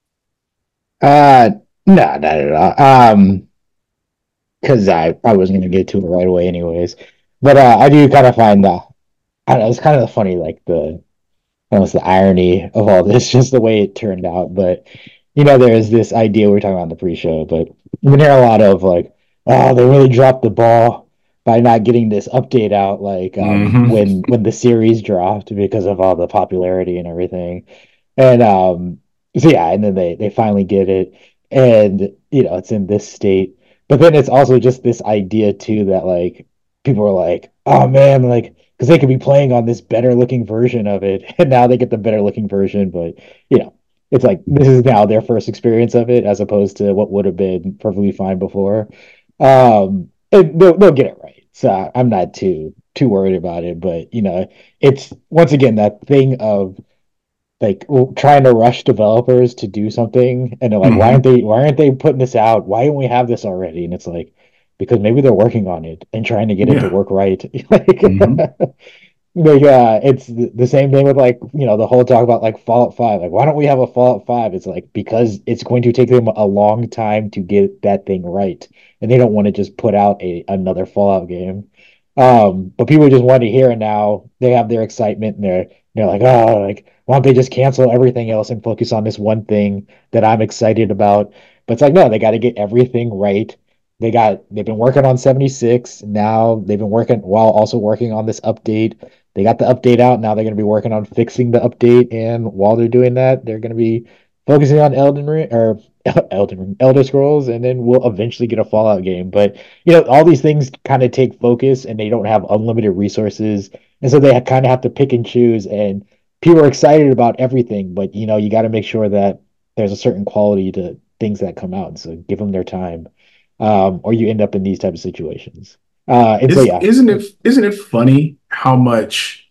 Uh, no, not at all. Um, because I I wasn't gonna get to it right away, anyways. But uh, I do kind of find that I don't know, it's kind of funny, like the almost the irony of all this, just the way it turned out. But you know, there's this idea we were talking about in the pre-show, but we hear a lot of like, oh, they really dropped the ball by not getting this update out like um Hmm. when when the series dropped because of all the popularity and everything. And um so yeah, and then they they finally get it, and you know, it's in this state. But then it's also just this idea too that like people are like, oh man, like because they could be playing on this better looking version of it, and now they get the better looking version, but you know, it's like this is now their first experience of it as opposed to what would have been perfectly fine before. Um, and they'll, they'll get it right. So I'm not too too worried about it. But you know, it's once again that thing of like trying to rush developers to do something, and they're like, why aren't Hmm. they why aren't they putting this out? Why don't we have this already? And it's like because maybe they're working on it and trying to get it to Yeah. work right. Like Hmm. like uh it's the, the same thing with like you know the whole talk about like Fallout five. Like why don't we have a Fallout five? It's like because it's going to take them a long time to get that thing right, and they don't want to just put out a another Fallout game. Um but people just want to hear, and now they have their excitement, and they're they're like, oh, like why don't they just cancel everything else and focus on this one thing that I'm excited about? But it's like no, they got to get everything right. They got they've been working on seventy-six. Now they've been working while also working on this update. They got the update out. Now they're going to be working on fixing the update. And while they're doing that, they're going to be focusing on Elden Ring or Elden Ring, Elder Scrolls, and then we'll eventually get a Fallout game. But you know, all these things kind of take focus, and they don't have unlimited resources, and so they kind of have to pick and choose. And people are excited about everything, but you know, you got to make sure that there's a certain quality to things that come out. And so give them their time, um, or you end up in these type of situations. Uh, and so Is, yeah, isn't it isn't it funny how much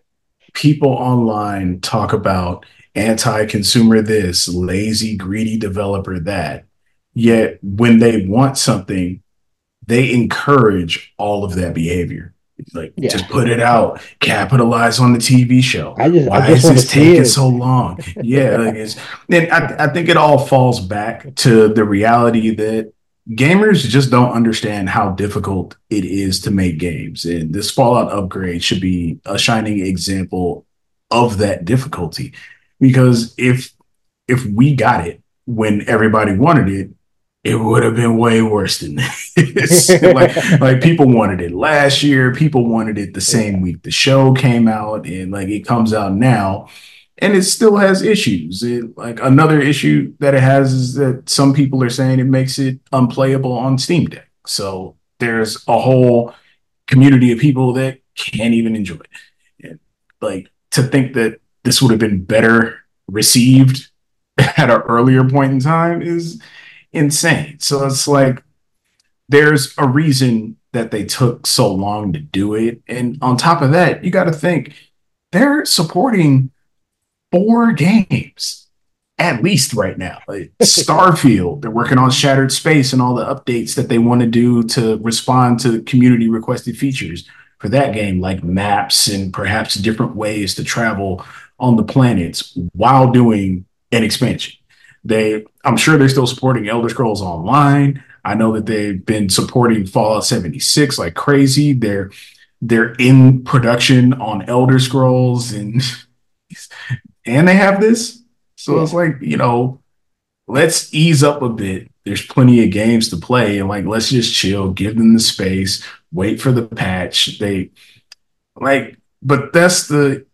people online talk about anti-consumer this, lazy, greedy developer that, yet when they want something, they encourage all of that behavior. Like, yeah. just put it out, capitalize on the T V show. I just I Why just is want to this see taking it. so long? Yeah, like it's, and I, I think it all falls back to the reality that gamers just don't understand how difficult it is to make games. And this Fallout upgrade should be a shining example of that difficulty. Because if if we got it when everybody wanted it, it would have been way worse than this. like like people wanted it last year, people wanted it the same Yeah. week the show came out, and like it comes out now, and it still has issues. It, like another issue that it has is that some people are saying it makes it unplayable on Steam Deck. So there's a whole community of people that can't even enjoy it. And like to think that this would have been better received at an earlier point in time is insane. So it's like there's a reason that they took so long to do it. And on top of that, you got to think they're supporting four games at least right now. Like Starfield, they're working on Shattered Space and all the updates that they want to do to respond to community requested features for that game, like maps and perhaps different ways to travel on the planets while doing an expansion. They, I'm sure they're still supporting Elder Scrolls Online. I know that they've been supporting Fallout seventy-six like crazy. They're they're in production on Elder Scrolls and and they have this. So it's Yeah. like, you know, let's ease up a bit. There's plenty of games to play, and like let's just chill, give them the space, wait for the patch. They like, but that's the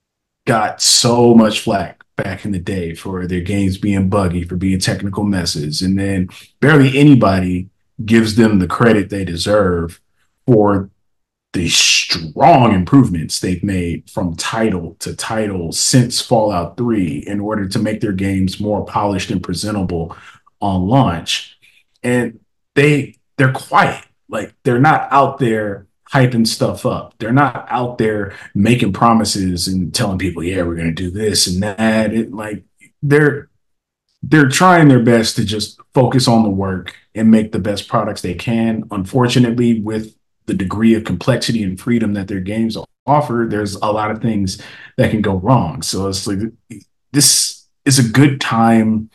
got so much flack back in the day for their games being buggy, for being technical messes, and then barely anybody gives them the credit they deserve for the strong improvements they've made from title to title since Fallout three in order to make their games more polished and presentable on launch. And they they're quiet. Like they're not out there hyping stuff up. They're not out there making promises and telling people, yeah, we're gonna do this and that. It, like they're they're trying their best to just focus on the work and make the best products they can. Unfortunately, with the degree of complexity and freedom that their games offer, there's a lot of things that can go wrong. So it's like this is a good time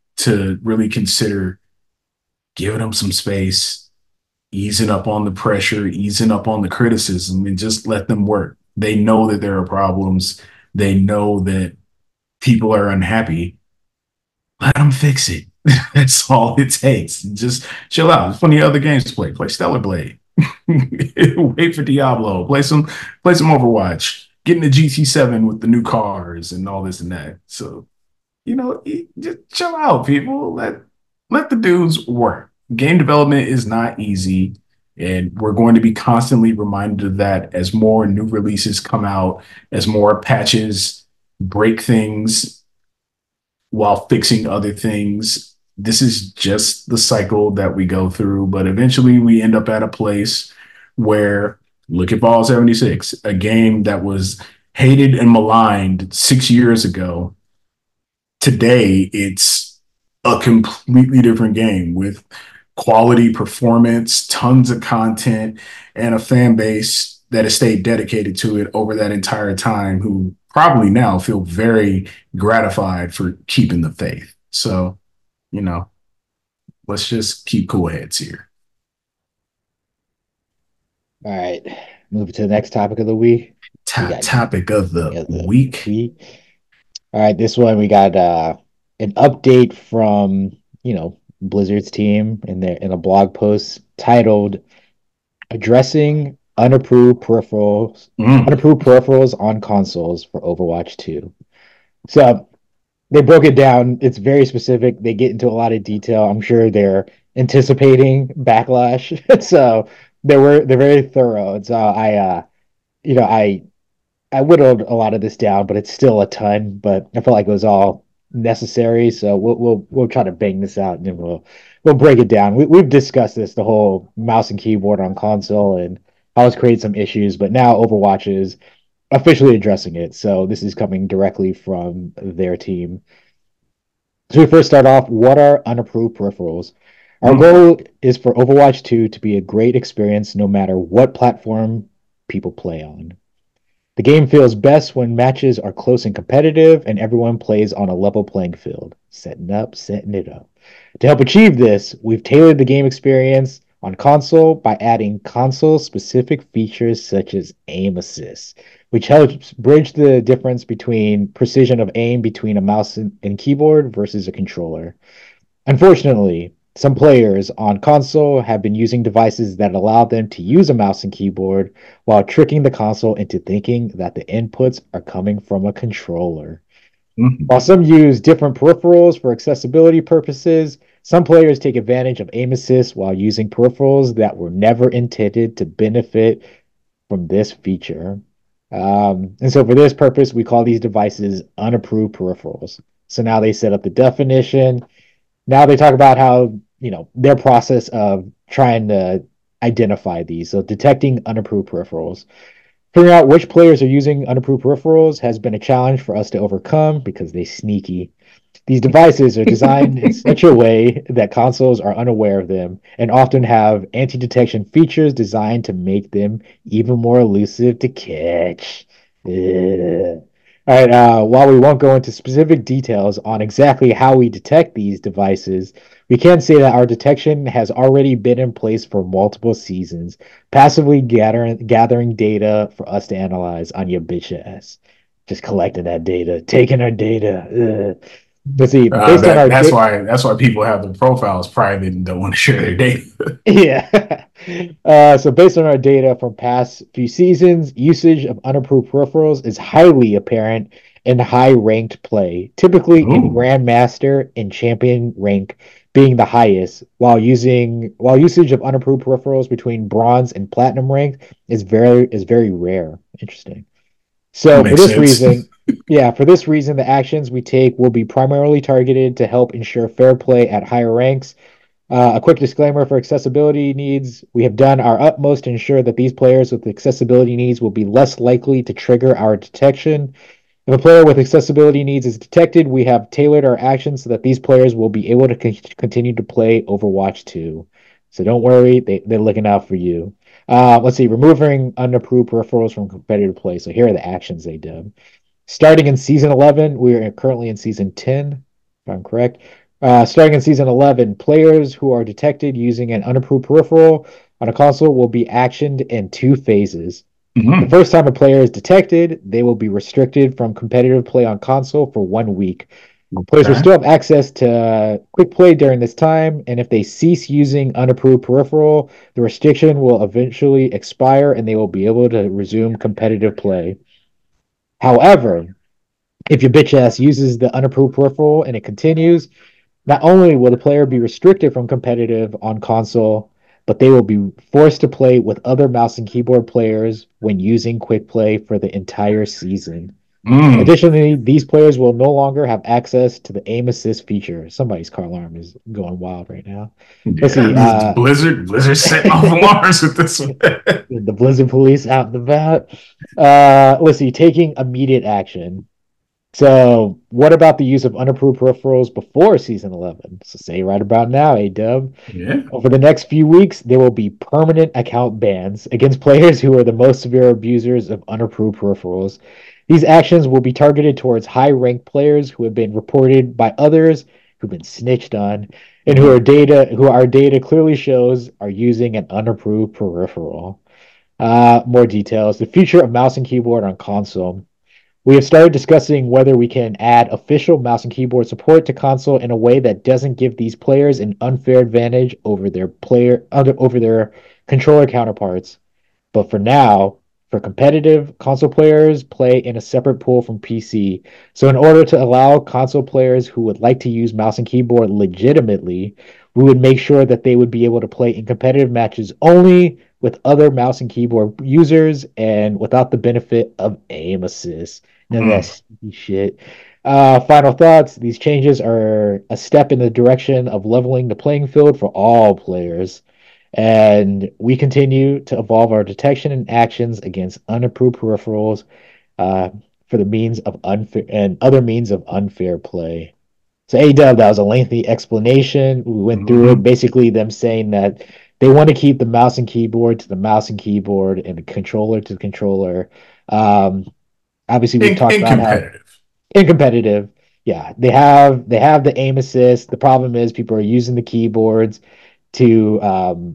to really consider giving them some space, easing up on the pressure, easing up on the criticism, and just let them work. They know that there are problems. They know that people are unhappy. Let them fix it. That's all it takes. Just chill out. There's plenty of other games to play. Play Stellar Blade. Wait for Diablo. Play some play some Overwatch. Get into G T seven with the new cars and all this and that. So, you know, just chill out, people. Let let the dudes work. Game development is not easy, and we're going to be constantly reminded of that as more new releases come out, as more patches break things while fixing other things. This is just the cycle that we go through, but eventually we end up at a place where look at Fallout seventy-six, a game that was hated and maligned six years ago. Today, it's a completely different game with quality performance, tons of content, and a fan base that has stayed dedicated to it over that entire time, who probably now feel very gratified for keeping the faith. So, you know, let's just keep cool heads here. All right, move to the next topic of the week. Top got- topic of the, Yeah, the week. week. All right, this one we got uh, an update from, you know, Blizzard's team in their in a blog post titled "Addressing Unapproved Peripherals Mm. Unapproved Peripherals on Consoles for Overwatch two." So they broke it down. It's very specific. They get into a lot of detail. I'm sure they're anticipating backlash. So they were they're very thorough. And so I uh you know I I whittled a lot of this down, but it's still a ton. But I felt like it was all necessary. So we'll we'll we'll try to bang this out and then we'll we'll break it down. We we've discussed this, the whole mouse and keyboard on console and how it's created some issues, but now Overwatch is officially addressing it. So this is coming directly from their team. So we first start off, what are unapproved peripherals? Our Mm. goal is for Overwatch two to be a great experience no matter what platform people play on. The game feels best when matches are close and competitive and everyone plays on a level playing field. Setting up, setting it up. To help achieve this, we've tailored the game experience on console by adding console-specific features such as aim assist, which helps bridge the difference between precision of aim between a mouse and, and keyboard versus a controller. Unfortunately, some players on console have been using devices that allow them to use a mouse and keyboard while tricking the console into thinking that the inputs are coming from a controller. Mhm. While some use different peripherals for accessibility purposes, some players take advantage of aim assist while using peripherals that were never intended to benefit from this feature. Um, and so for this purpose, we call these devices unapproved peripherals. So now they set up the definition. Now they talk about how, you know, their process of trying to identify these. So detecting unapproved peripherals. Figuring out which players are using unapproved peripherals has been a challenge for us to overcome because they sneaky. These devices are designed in such a way that consoles are unaware of them and often have anti-detection features designed to make them even more elusive to catch. Ugh. All right, uh, while we won't go into specific details on exactly how we detect these devices, we can say that our detection has already been in place for multiple seasons, passively gathering gathering data for us to analyze on your bitch ass. Just collecting that data, taking our data. Ugh. Let's see, Uh, based on that- our that's da- why that's why people have their profiles private and don't want to share their data. Yeah. Uh, so based on our data from past few seasons, usage of unapproved peripherals is highly apparent in high-ranked play, typically in Ooh. Grandmaster and Champion rank being the highest, while using while usage of unapproved peripherals between Bronze and Platinum rank is very is very rare. Interesting. So for Makes this sense. reason, yeah, for this reason, the actions we take will be primarily targeted to help ensure fair play at higher ranks. Uh, a quick disclaimer for accessibility needs. We have done our utmost to ensure that these players with accessibility needs will be less likely to trigger our detection. If a player with accessibility needs is detected, we have tailored our actions so that these players will be able to con- continue to play Overwatch two. So don't worry, they, they're looking out for you. Uh, let's see, removing unapproved peripherals from competitive play. So here are the actions they did. Starting in season eleven, we are currently in season ten, if I'm correct. Uh, starting in season eleven, players who are detected using an unapproved peripheral on a console will be actioned in two phases. The Mhm. first time a player is detected, they will be restricted from competitive play on console for one week. Players will Okay. still have access to uh, quick play during this time, and if they cease using unapproved peripheral, the restriction will eventually expire and they will be able to resume competitive play. However, if your bitch ass uses the unapproved peripheral and it continues, not only will the player be restricted from competitive on console, but they will be forced to play with other mouse and keyboard players when using quick play for the entire season. Mm. Additionally, these players will no longer have access to the aim assist feature. Somebody's car alarm is going wild right now. Let's Yeah, see. this Uh, Blizzard, Blizzard setting off alarms with this one. the Blizzard police out and about. Uh, let's see. Taking immediate action. So, what about the use of unapproved peripherals before season eleven? So, say right about now, A Dub. Yeah. Over the next few weeks, there will be permanent account bans against players who are the most severe abusers of unapproved peripherals. These actions will be targeted towards high ranked players who have been reported by others who've been snitched on and who are Mm. data who our data clearly shows are using an unapproved peripheral. Uh, more details. The future of mouse and keyboard on console. We have started discussing whether we can add official mouse and keyboard support to console in a way that doesn't give these players an unfair advantage over their player other over their controller counterparts. But for now, for competitive, console players play in a separate pool from P C. So in order to allow console players who would like to use mouse and keyboard legitimately, we would make sure that they would be able to play in competitive matches only with other mouse and keyboard users and without the benefit of aim assist. None of that Mm. sneaky shit. Uh, final thoughts. These changes are a step in the direction of leveling the playing field for all players. And we continue to evolve our detection and actions against unapproved peripherals uh, for the means of unfair and other means of unfair play. So A Dub, that was a lengthy explanation. We went through it. Mhm. Basically, them saying that they want to keep the mouse and keyboard to the mouse and keyboard and the controller to the controller. Um, obviously, we've In, talked in about how competitive. in competitive, yeah, they have they have the aim assist. The problem is people are using the keyboards to um,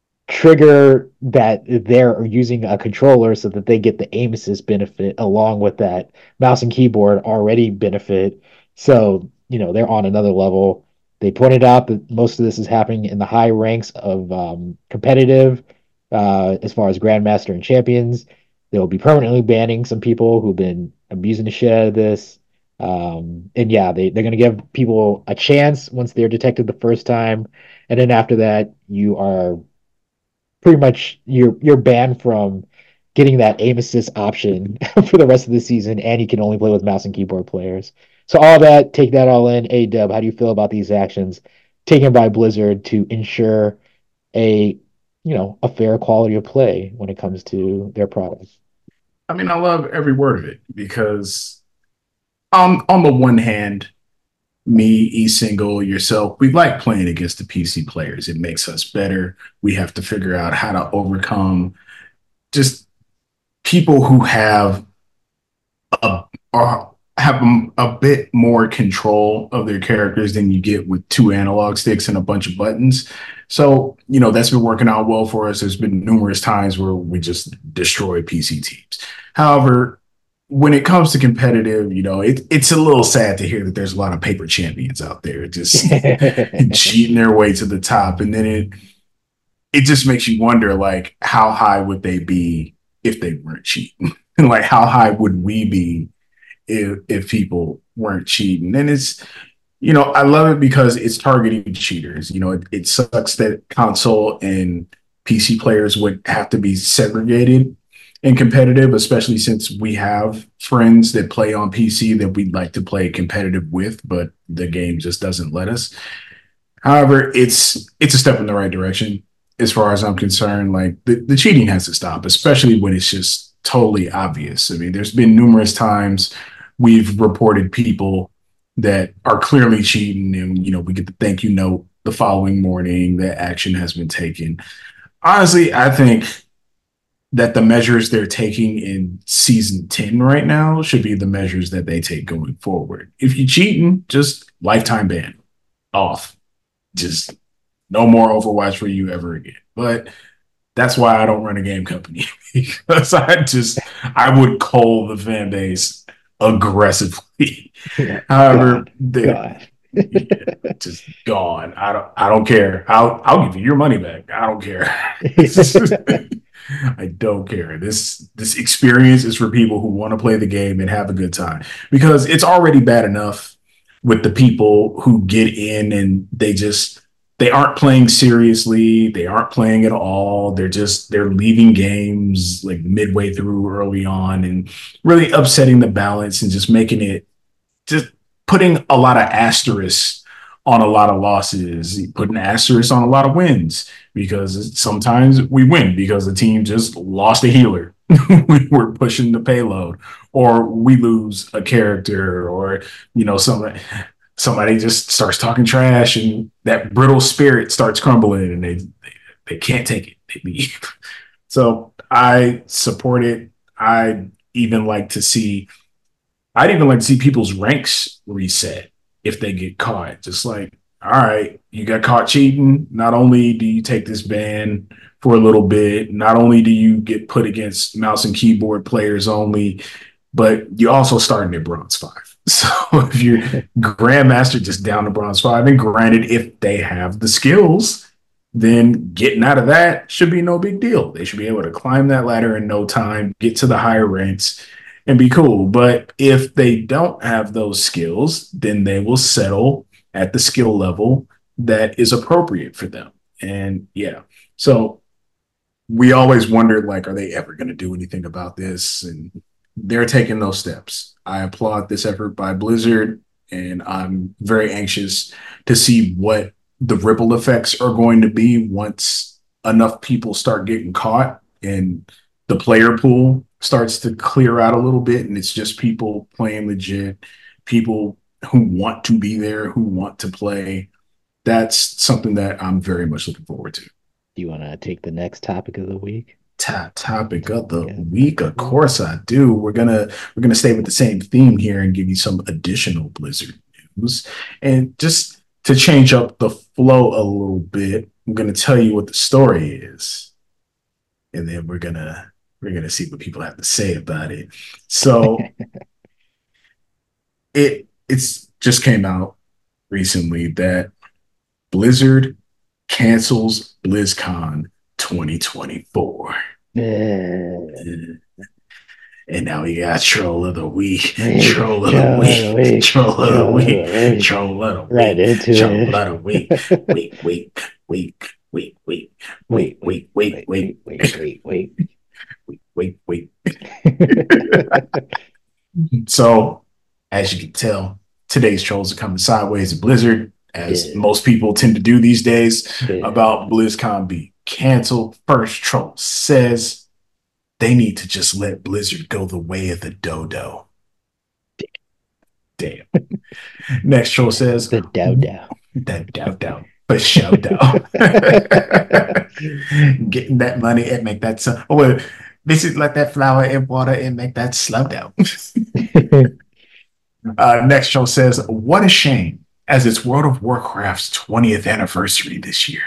trigger that they're using a controller so that they get the aim assist benefit along with that mouse and keyboard already benefit. So, you know, they're on another level. They pointed out that most of this is happening in the high ranks of um, competitive, uh, as far as Grandmaster and Champions. They'll be permanently banning some people who've been abusing the shit out of this. Um, and yeah, they, they're going to give people a chance once they're detected the first time. And then after that, you are pretty much you're you're banned from getting that aim assist option for the rest of the season, and you can only play with mouse and keyboard players. So all that, take that all in. A Dub, how do you feel about these actions taken by Blizzard to ensure a you know a fair quality of play when it comes to their products? I mean, I love every word of it because um, on the one hand, me, E Single, yourself, we like playing against the P C players. It makes us better. We have to figure out how to overcome just people who have a are have a, a bit more control of their characters than you get with two analog sticks and a bunch of buttons. So, you know, that's been working out well for us. There's been numerous times where we just destroy P C teams. However, when it comes to competitive, you know, it, it's a little sad to hear that there's a lot of paper champions out there just cheating their way to the top. And then it it just makes you wonder, like, how high would they be if they weren't cheating? And like, how high would we be if if people weren't cheating? And it's, you know, I love it because it's targeting cheaters. You know, it, it sucks that console and P C players would have to be segregated and competitive, especially since we have friends that play on P C that we'd like to play competitive with, but the game just doesn't let us. However, it's it's a step in the right direction as far as I'm concerned. Like the, the cheating has to stop, especially when it's just totally obvious. I mean, there's been numerous times we've reported people that are clearly cheating, and you know, we get the thank you note the following morning that action has been taken. Honestly, I think that the measures they're taking in season ten right now should be the measures that they take going forward. If you're cheating, just lifetime ban off. Just no more Overwatch for you ever again. But that's why I don't run a game company because I just I would cull the fan base aggressively. Yeah. However, God. they God. yeah, just gone. I don't I don't care. I'll I'll give you your money back. I don't care. I don't care. This this experience is for people who want to play the game and have a good time, because it's already bad enough with the people who get in and they just they aren't playing seriously. They aren't playing at all. They're just they're leaving games like midway through, early on, and really upsetting the balance and just making it just putting a lot of asterisks on a lot of losses, putting asterisks on a lot of wins, because sometimes we win because the team just lost a healer when we're pushing the payload, or we lose a character, or you know somebody somebody just starts talking trash and that brittle spirit starts crumbling and they they, they can't take it. They leave. So I support it. I even like to see I'd even like to see people's ranks reset if they get caught. Just like, all right, you got caught cheating. Not only do you take this ban for a little bit, not only do you get put against mouse and keyboard players only, but you also starting at bronze five. So if you're grandmaster, just down to bronze five, and granted, if they have the skills, then getting out of that should be no big deal. They should be able to climb that ladder in no time, get to the higher ranks, and be cool. But if they don't have those skills, then they will settle at the skill level that is appropriate for them. And yeah, so we always wondered, like, are they ever going to do anything about this? And they're taking those steps. I applaud this effort by Blizzard, and I'm very anxious to see what the ripple effects are going to be once enough people start getting caught and the player pool starts to clear out a little bit, and it's just people playing legit, people who want to be there, who want to play. That's something that I'm very much looking forward to. Do you want to take the next topic of the week? Top topic of the yeah. week, of course I do. We're gonna we're gonna stay with the same theme here and give you some additional Blizzard news, and just to change up the flow a little bit, I'm gonna tell you what the story is, and then we're gonna we're gonna see what people have to say about it. So it it's just came out recently that Blizzard cancels BlizzCon twenty twenty-four. And now we got troll of the week, troll of the week, troll of the week, troll of the week, right into troll of the week. Wait, wait, wait, wait, wait, wait, wait, wait, wait, wait, wait, wait, wait, wait. So, as you can tell, today's trolls are coming sideways at Blizzard, as yeah. most people tend to do these days, yeah. about BlizzCon being canceled. First troll says they need to just let Blizzard go the way of the dodo. Damn. Next troll says the dodo. The dodo. For show dough. Getting that money and make that so. Oh, this is like that flour and water and make that slow dough. uh, next troll says, what a shame, as it's World of Warcraft's twentieth anniversary this year.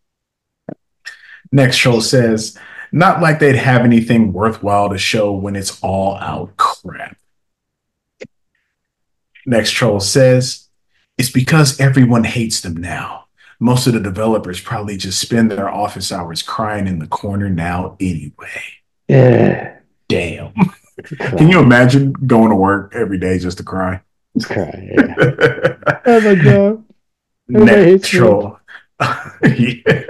Next troll says, not like they'd have anything worthwhile to show when it's all out crap. Next troll says, it's because everyone hates them now. Most of the developers probably just spend their office hours crying in the corner now anyway. Yeah. Damn. Can you imagine going to work every day just to cry? Just cry, yeah. Oh my God. Next troll. Yeah.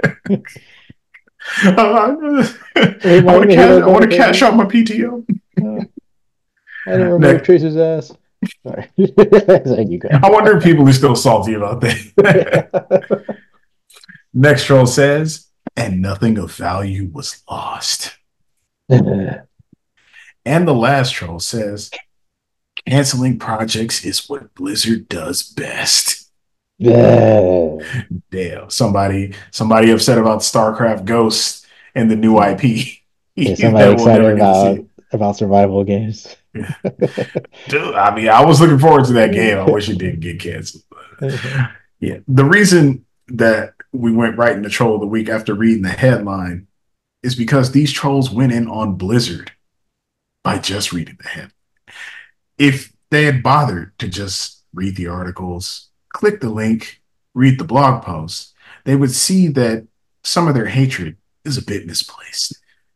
Uh, I want to cash, I want to cash out my P T O. Uh, I don't remember Next. Tracer's ass. Sorry. I wonder if people are still salty about that. Next troll says, and nothing of value was lost. And the last troll says, canceling projects is what Blizzard does best. Yeah. Damn. Somebody somebody upset about StarCraft Ghost and the new I P. Yeah, somebody excited about, about survival games. Dude, I mean, I was looking forward to that game. I wish it didn't get canceled. But yeah. The reason that we went right into troll of the week after reading the headline is because these trolls went in on Blizzard by just reading the headline. if they had bothered to just read the articles, click the link, read the blog post, they would see that some of their hatred is a bit misplaced.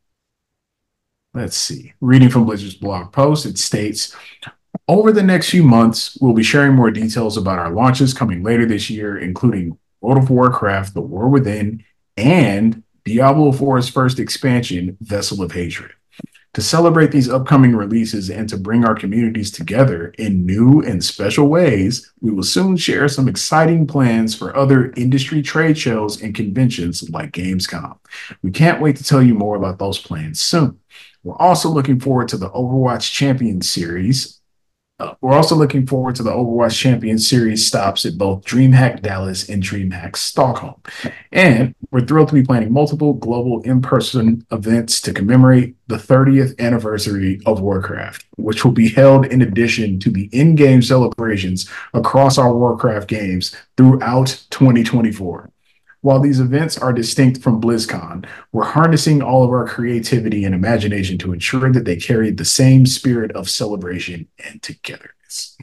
Let's see. Reading from Blizzard's blog post, it states, over the next few months, we'll be sharing more details about our launches coming later this year, including World of Warcraft, The War Within, and Diablo four's first expansion, Vessel of Hatred. To celebrate these upcoming releases and to bring our communities together in new and special ways, we will soon share some exciting plans for other industry trade shows and conventions like Gamescom. We can't wait to tell you more about those plans soon. We're also looking forward to the Overwatch Champions Series. Uh, we're also looking forward to the Overwatch Champions Series stops at both DreamHack Dallas and DreamHack Stockholm. And we're thrilled to be planning multiple global in-person events to commemorate the thirtieth anniversary of Warcraft, which will be held in addition to the in-game celebrations across our Warcraft games throughout twenty twenty-four. While these events are distinct from BlizzCon, we're harnessing all of our creativity and imagination to ensure that they carry the same spirit of celebration and togetherness.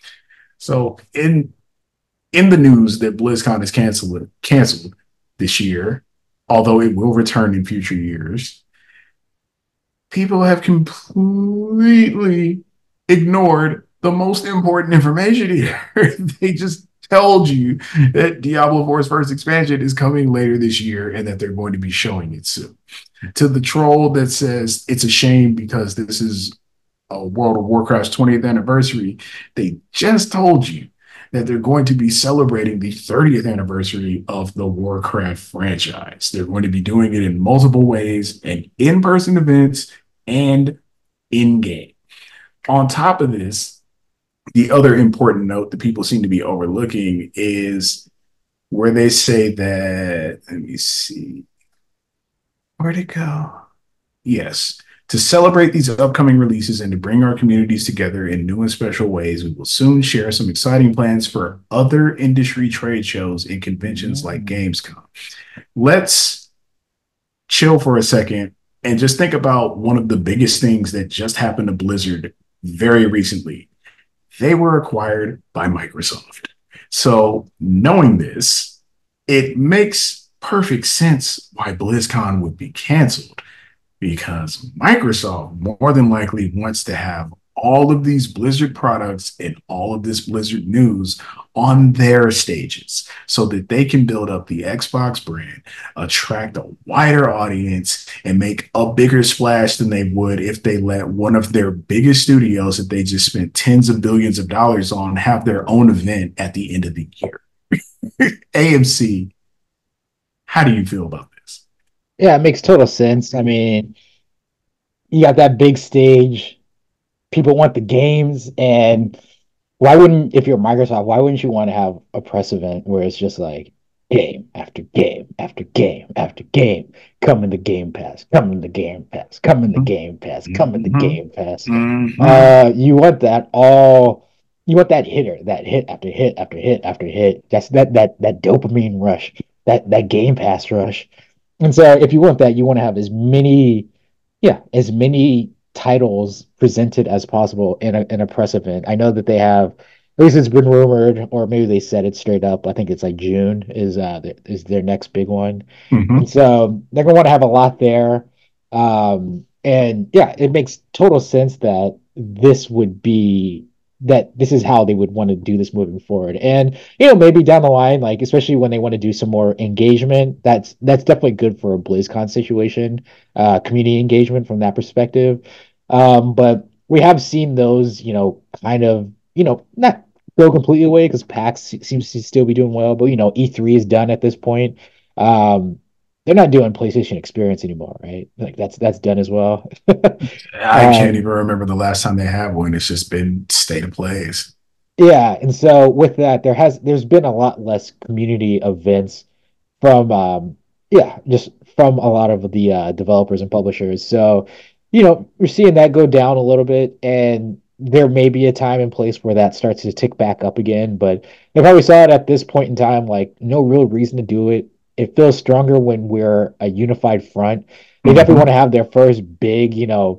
So in in the news that BlizzCon is canceled canceled this year, although it will return in future years, people have completely ignored the most important information here. They just told you that Diablo four's first expansion is coming later this year and that they're going to be showing it soon. To the troll that says it's a shame because this is a World of Warcraft's twentieth anniversary, they just told you that they're going to be celebrating the thirtieth anniversary of the Warcraft franchise. They're going to be doing it in multiple ways and in-person events and in-game. On top of this, the other important note that people seem to be overlooking is where they say that, let me see, where'd it go? Yes. To celebrate these upcoming releases and to bring our communities together in new and special ways, we will soon share some exciting plans for other industry trade shows and conventions like Gamescom. Let's chill for a second and just think about one of the biggest things that just happened to Blizzard very recently. They were acquired by Microsoft. So knowing this, it makes perfect sense why BlizzCon would be canceled, because Microsoft more than likely wants to have all of these Blizzard products and all of this Blizzard news on their stages so that they can build up the Xbox brand, attract a wider audience, and make a bigger splash than they would if they let one of their biggest studios that they just spent tens of billions of dollars on have their own event at the end of the year. A M C, how do you feel about this? Yeah, it makes total sense. I mean, you got that big stage. People want the games, and why wouldn't, if you're Microsoft, why wouldn't you want to have a press event where it's just like game after game after game after game, come in the Game Pass, come in the Game Pass, come in the Game Pass, come in the Game Pass. Mm-hmm. Uh, you want that all, you want that hitter, that hit after hit after hit after hit. That's that that that dopamine rush, that that Game Pass rush. And so if you want that, you want to have as many, yeah, as many titles presented as possible in a in a press event. I know that they have, at least it's been rumored, or maybe they said it straight up. I think it's like June is uh is their next big one, Mm-hmm. and so they're gonna want to have a lot there. Um, and yeah, it makes total sense that this would be that this is how they would want to do this moving forward. And you know, maybe down the line, like especially when they want to do some more engagement, that's that's definitely good for a BlizzCon situation, uh, community engagement from that perspective. Um, but we have seen those, you know, kind of, you know, not go completely away because PAX se- seems to still be doing well, but you know, E three is done at this point. Um, they're not doing PlayStation Experience anymore, right? Like that's that's done as well. I Um, can't even remember the last time they had one. It's just been state of plays. Yeah, and so with that, there has there's been a lot less community events from um yeah, just from a lot of the uh, developers and publishers. So, you know, we're seeing that go down a little bit, and there may be a time and place where that starts to tick back up again. But if I saw it at this point in time, like no real reason to do it. It feels stronger when we're a unified front. They definitely Mm-hmm. want to have their first big, you know,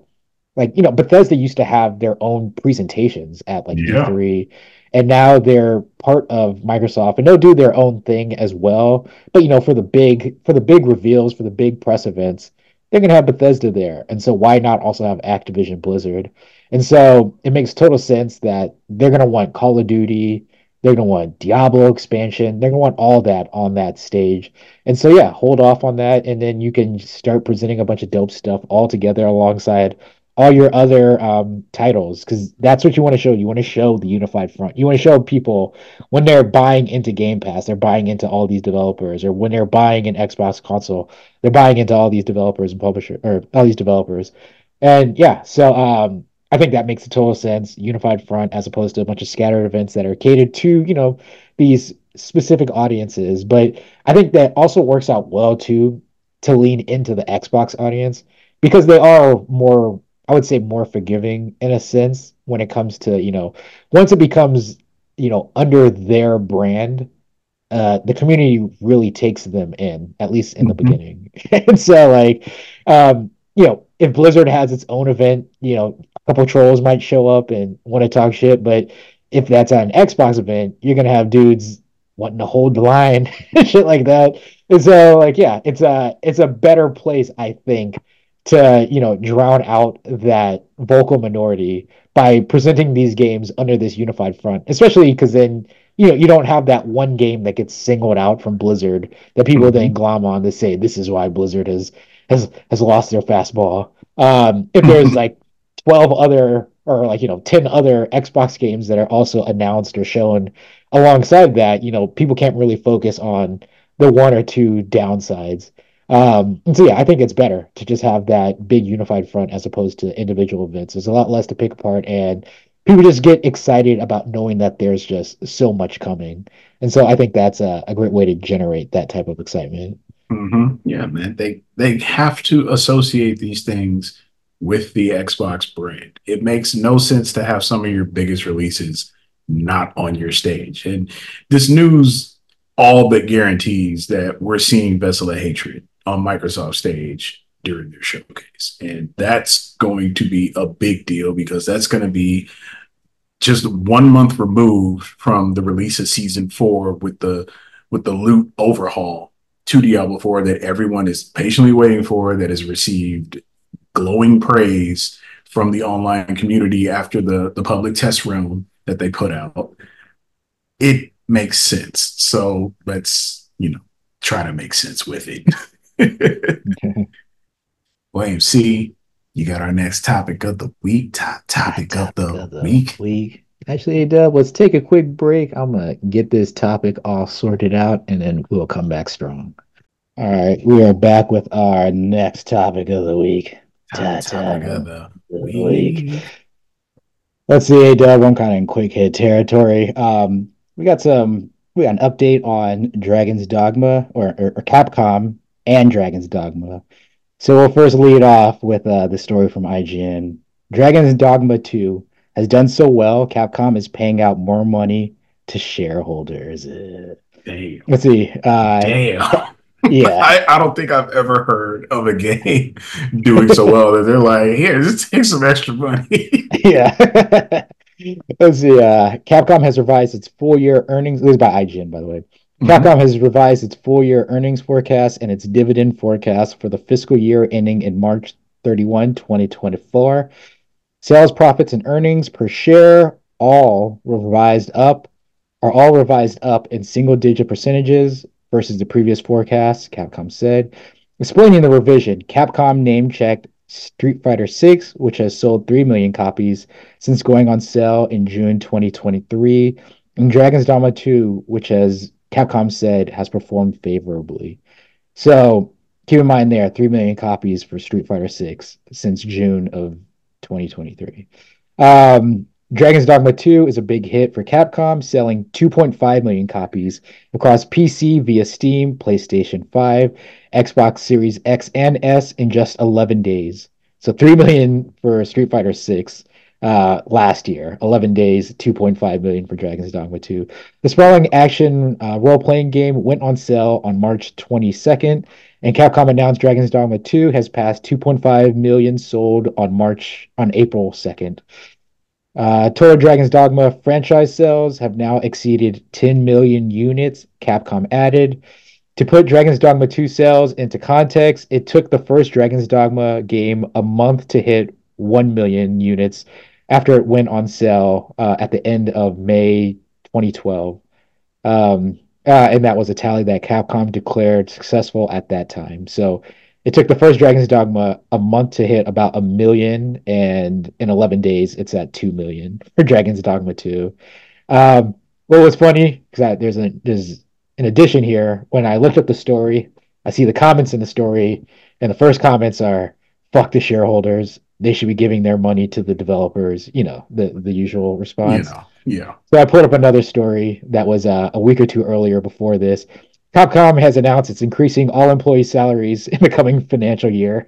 like, you know, Bethesda used to have their own presentations at like Yeah. E three, and now they're part of Microsoft, and they'll do their own thing as well. But you know, for the big for the big reveals, for the big press events, they're gonna have Bethesda there, and so why not also have Activision Blizzard? And so it makes total sense that they're gonna want Call of Duty, they're gonna want Diablo expansion, they're gonna want all that on that stage. And so yeah, hold off on that, and then you can start presenting a bunch of dope stuff all together alongside all your other um, titles, because that's what you want to show. You want to show the unified front. You want to show people when they're buying into Game Pass, they're buying into all these developers, or when they're buying an Xbox console, they're buying into all these developers and publisher or all these developers. And yeah, so um, I think that makes a total sense. Unified front as opposed to a bunch of scattered events that are catered to, you know, these specific audiences. But I think that also works out well too to lean into the Xbox audience because they are more, I would say, more forgiving in a sense when it comes to, you know, once it becomes, you know, under their brand, uh, the community really takes them in, at least in the Mhm. beginning. And so, like, um, you know, if Blizzard has its own event, you know, a couple trolls might show up and want to talk shit. But if that's at an Xbox event, you're gonna have dudes wanting to hold the line and shit like that. And so, like, yeah, it's a it's a better place, I think, to, you know, drown out that vocal minority by presenting these games under this unified front, especially because then you know you don't have that one game that gets singled out from Blizzard that people then Mhm. glom on to say this is why Blizzard has has has lost their fastball. Um, if there's like twelve other or like you know ten other Xbox games that are also announced or shown alongside that, you know people can't really focus on the one or two downsides. Um, and so yeah, I think it's better to just have that big unified front as opposed to individual events. There's a lot less to pick apart, and people just get excited about knowing that there's just so much coming. And so I think that's a, a great way to generate that type of excitement. Mhm. Yeah, man. They they have to associate these things with the Xbox brand. It makes no sense to have some of your biggest releases not on your stage. And this news all but guarantees that we're seeing Vessel of Hatred on Microsoft stage during their showcase. And that's going to be a big deal because that's going to be just one month removed from the release of season four with the with the loot overhaul to Diablo four that everyone is patiently waiting for, that has received glowing praise from the online community after the the public test realm that they put out. It makes sense. So let's, you know, try to make sense with it. William C, you got our next topic of the week. Top Hot topic of topic the of the week. week. Actually, Dub, let's take a quick break. I'm gonna get this topic all sorted out, and then we'll come back strong. All right, we are back with our next topic of the week. Top Ta topic ta of the the week. week. Let's see, Dub. I'm kind of in quick hit territory. Um, we got some. We got an update on Dragon's Dogma, or, or, or Capcom and Dragon's Dogma. So we'll first lead off with uh, the story from I G N. Dragon's Dogma two has done so well, Capcom is paying out more money to shareholders. Uh, Damn. let's see. Uh, Damn. yeah, I, I don't think I've ever heard of a game doing so well that they're like, here, just take some extra money. yeah. Let's see. Uh, Capcom has revised its full year earnings. This is by I G N, by the way. Mhm. Capcom has revised its full year earnings forecast and its dividend forecast for the fiscal year ending in March thirty-first, twenty twenty-four. Sales, profits, and earnings per share all were revised up, are all revised up in single digit percentages versus the previous forecast, Capcom said. Explaining the revision, Capcom name checked Street Fighter six, which has sold three million copies since going on sale in June twenty twenty-three, and Dragon's Dogma two, which has Capcom said has performed favorably. So keep in mind there, three million copies for Street Fighter six since June of twenty twenty-three. Um, Dragon's Dogma two is a big hit for Capcom, selling two point five million copies across P C via Steam, PlayStation five, Xbox Series X and S in just eleven days. So three million for Street Fighter six uh, last year, eleven days, two point five million for Dragon's Dogma two. The sprawling action uh, role playing game went on sale on March twenty-second And Capcom announced Dragon's Dogma two has passed two point five million sold on March on April second. Uh, total Dragon's Dogma franchise sales have now exceeded ten million units, Capcom added. To put Dragon's Dogma two sales into context, it took the first Dragon's Dogma game a month to hit one million units after it went on sale uh, at the end of May twenty twelve. Um, uh, and that was a tally that Capcom declared successful at that time. So it took the first Dragon's Dogma a month to hit about a million, and in eleven days, it's at two million for Dragon's Dogma two. Um, what was funny, because there's a there's an addition here. When I looked up the story, I see the comments in the story, and the first comments are "fuck the shareholders. They should be giving their money to the developers." You know, the the usual You response. know, yeah. So I pulled up another story that was uh, a week or two earlier before this. Capcom has announced it's increasing all employee salaries in the coming financial year.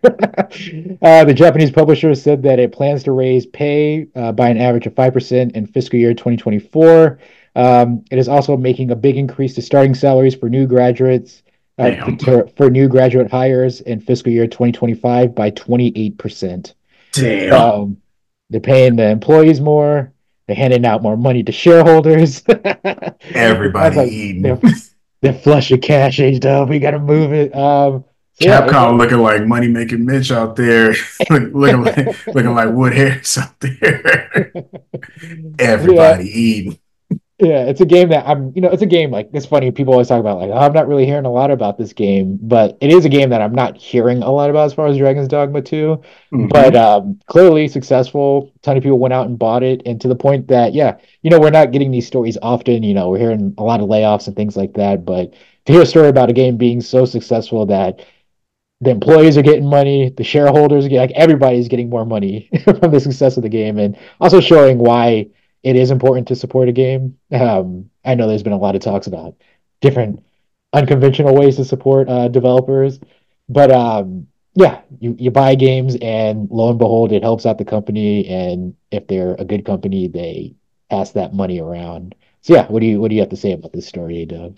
uh, the Japanese publisher said that it plans to raise pay uh, by an average of five percent in fiscal year twenty twenty-four. Um, it is also making a big increase to starting salaries for new graduates, uh, Damn. to, for new graduate hires in fiscal year twenty twenty-five by twenty-eight percent. Damn. Um, they're paying the employees more. They're handing out more money to shareholders. Everybody like, eating. They're, they're flush of cash, aged up. We got to move it. Um, so Capcom yeah, looking like money making Mitch out there, looking like looking like Wood Harris out there. Everybody yeah, eating. yeah, it's a game that I'm, you know, it's a game like it's funny. People always talk about like, oh, I'm not really hearing a lot about this game, but it is a game that I'm not hearing a lot about as far as Dragon's Dogma two. But Mm-hmm. um, clearly successful. A ton of people went out and bought it, and to the point that, yeah, you know, we're not getting these stories often. You know, we're hearing a lot of layoffs and things like that. But to hear a story about a game being so successful that the employees are getting money, the shareholders get like everybody's getting more money from the success of the game, and also showing why it is important to support a game. Um, I know there's been a lot of talks about different unconventional ways to support uh, developers, but um, yeah, you you buy games, and lo and behold, it helps out the company, and if they're a good company, they pass that money around. So yeah, what do you what do you have to say about this story, Doug?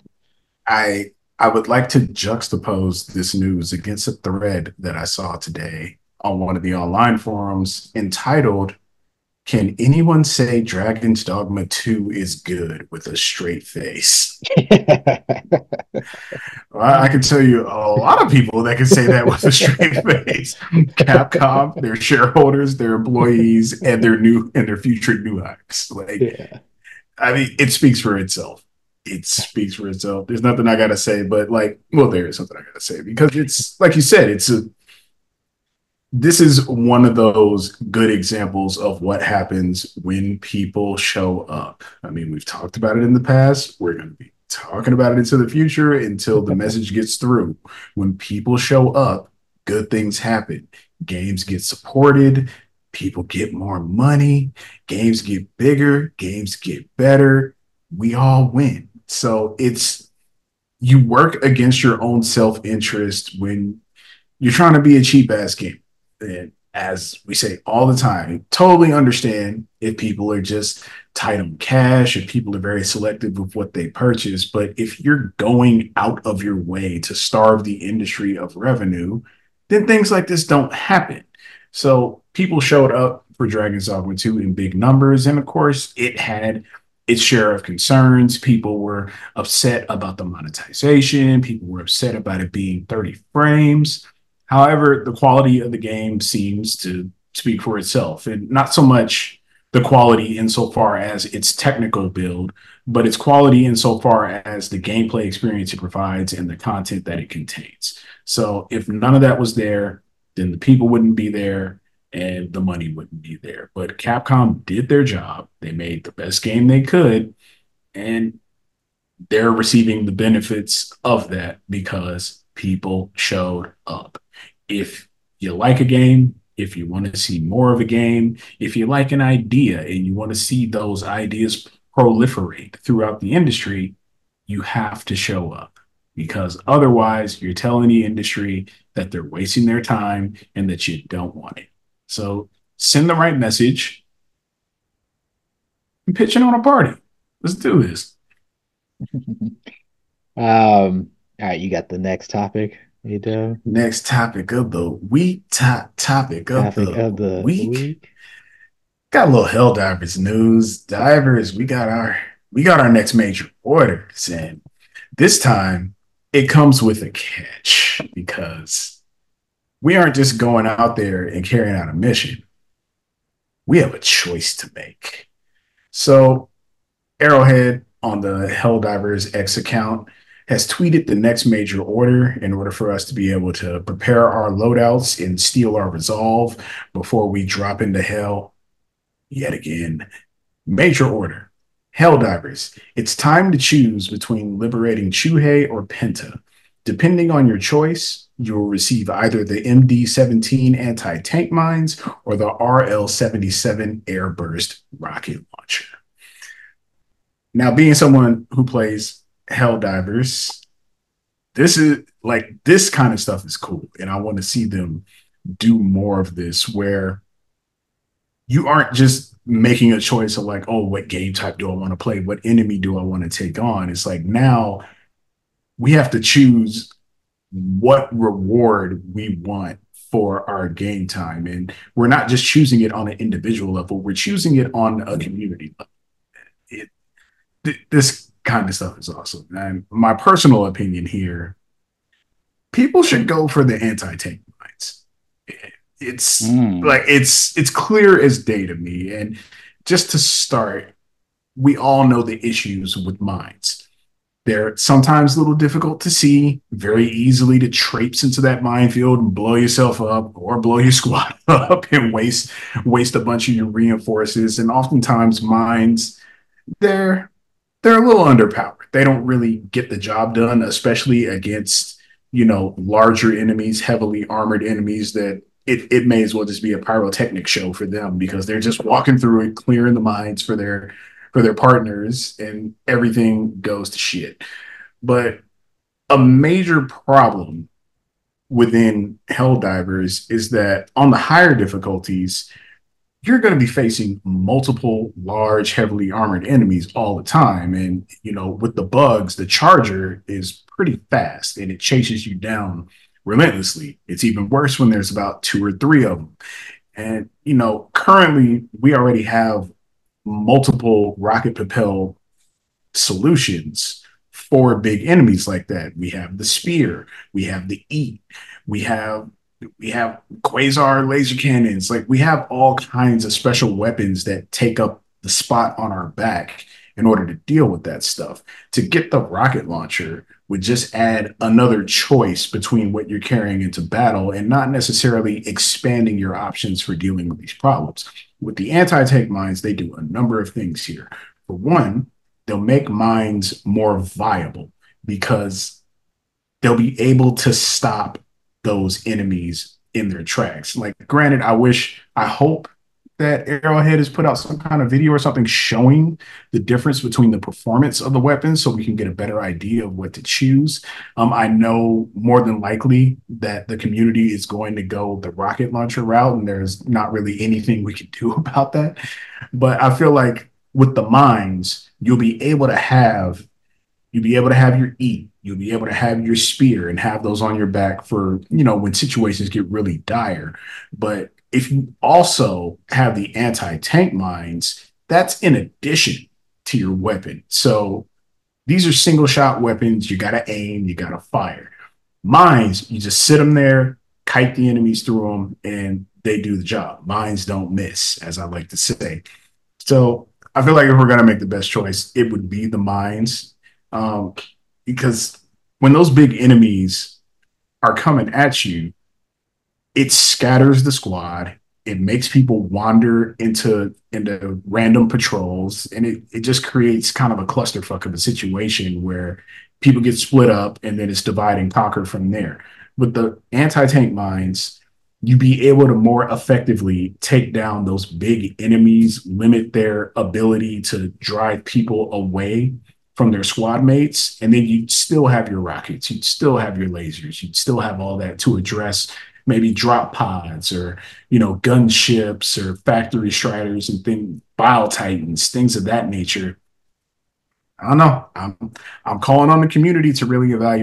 I I would like to juxtapose this news against a thread that I saw today on one of the online forums entitled, "Can anyone say Dragon's Dogma two is good with a straight face?" Well, I can tell you a lot of people that can say that with a straight face. Capcom, their shareholders, their employees, and their new and their future new hires. Like, Yeah. I mean, it speaks for itself. It speaks for itself. There's nothing I gotta say, but like, well, there is something I gotta say because it's like you said, it's a this is one of those good examples of what happens when people show up. I mean, we've talked about it in the past. We're going to be talking about it into the future until the message gets through. When people show up, good things happen. Games get supported, people get more money, games get bigger, games get better. We all win. So it's you work against your own self-interest when you're trying to be a cheap ass game. And as we say all the time, totally understand if people are just tight on cash, if people are very selective of what they purchase. But if you're going out of your way to starve the industry of revenue, then things like this don't happen. So people showed up for Dragon's Dogma two in big numbers. And of course, it had its share of concerns. People were upset about the monetization. People were upset about it being thirty frames. However, the quality of the game seems to speak for itself, and not so much the quality insofar as its technical build, but its quality insofar as the gameplay experience it provides and the content that it contains. So if none of that was there, then the people wouldn't be there and the money wouldn't be there. But Capcom did their job. They made the best game they could, and they're receiving the benefits of that because people showed up. If you like a game, if you want to see more of a game, if you like an idea and you want to see those ideas proliferate throughout the industry, you have to show up because otherwise you're telling the industry that they're wasting their time and that you don't want it. So send the right message and pitch it on a party. Let's do this. Um, all right, you got the next topic. Hey, Dub. Next topic of the week. Top topic of Topic the of the week. week. Got a little Hell Divers news. Divers, we got our we got our next major orders, and this time it comes with a catch because we aren't just going out there and carrying out a mission. We have a choice to make. So Arrowhead on the Helldivers X account has tweeted the next major order in order for us to be able to prepare our loadouts and steal our resolve before we drop into hell yet again. Major order. Helldivers. It's time to choose between liberating Chuhei or Penta. Depending on your choice, you will receive either the M D seventeen anti-tank mines or the R L seventy-seven airburst rocket launcher. Now, being someone who plays Helldivers, this is like this kind of stuff is cool, and I want to see them do more of this where you aren't just making a choice of like, oh, what game type do I want to play? What enemy do I want to take on? It's like now we have to choose what reward we want for our game time. And we're not just choosing it on an individual level, we're choosing it on a community level. It, th- this kind of stuff is awesome. And my personal opinion here, people should go for the anti-tank mines. It's mm. like it's it's clear as day to me. And just to start, we all know the issues with mines. They're sometimes a little difficult to see, very easily to traipse into that minefield and blow yourself up or blow your squad up and waste waste a bunch of your reinforces. And oftentimes mines, they're they're a little underpowered. They don't really get the job done, especially against, you know, larger enemies, heavily armored enemies that it, it may as well just be a pyrotechnic show for them because they're just walking through it, clearing the mines for their for their partners, and everything goes to shit. But a major problem within Helldivers is that on the higher difficulties, you're going to be facing multiple large, heavily armored enemies all the time. And, you know, with the bugs, the charger is pretty fast and it chases you down relentlessly. It's even worse when there's about two or three of them. And, you know, currently we already have multiple rocket propel solutions for big enemies like that. We have the spear, we have the E, we have we have quasar laser cannons. Like we have all kinds of special weapons that take up the spot on our back in order to deal with that stuff. To get the rocket launcher would just add another choice between what you're carrying into battle and not necessarily expanding your options for dealing with these problems. With the anti-tank mines, they do a number of things here. For one, they'll make mines more viable because they'll be able to stop those enemies in their tracks. Like, granted, I wish, I hope that Arrowhead has put out some kind of video or something showing the difference between the performance of the weapons so we can get a better idea of what to choose. Um, I know more than likely that the community is going to go the rocket launcher route, and there's not really anything we can do about that. But I feel like with the mines, you'll be able to have You'll be able to have your E. You'll be able to have your spear and have those on your back for, you know, when situations get really dire. But if you also have the anti-tank mines, that's in addition to your weapon. So these are single shot weapons. You got to aim, you got to fire. Mines, you just sit them there, kite the enemies through them, and they do the job. Mines don't miss, as I like to say. So I feel like if we're going to make the best choice, it would be the mines. Um, because when those big enemies are coming at you, it scatters the squad. It makes people wander into into random patrols, and it, it just creates kind of a clusterfuck of a situation where people get split up and then it's divide and conquer from there. With the anti-tank mines, you'd be able to more effectively take down those big enemies, limit their ability to drive people away from their squad mates, and then you'd still have your rockets, you'd still have your lasers, you'd still have all that to address maybe drop pods or, you know, gunships or factory striders and things, bile titans, things of that nature. I don't know. I'm I'm calling on the community to really evaluate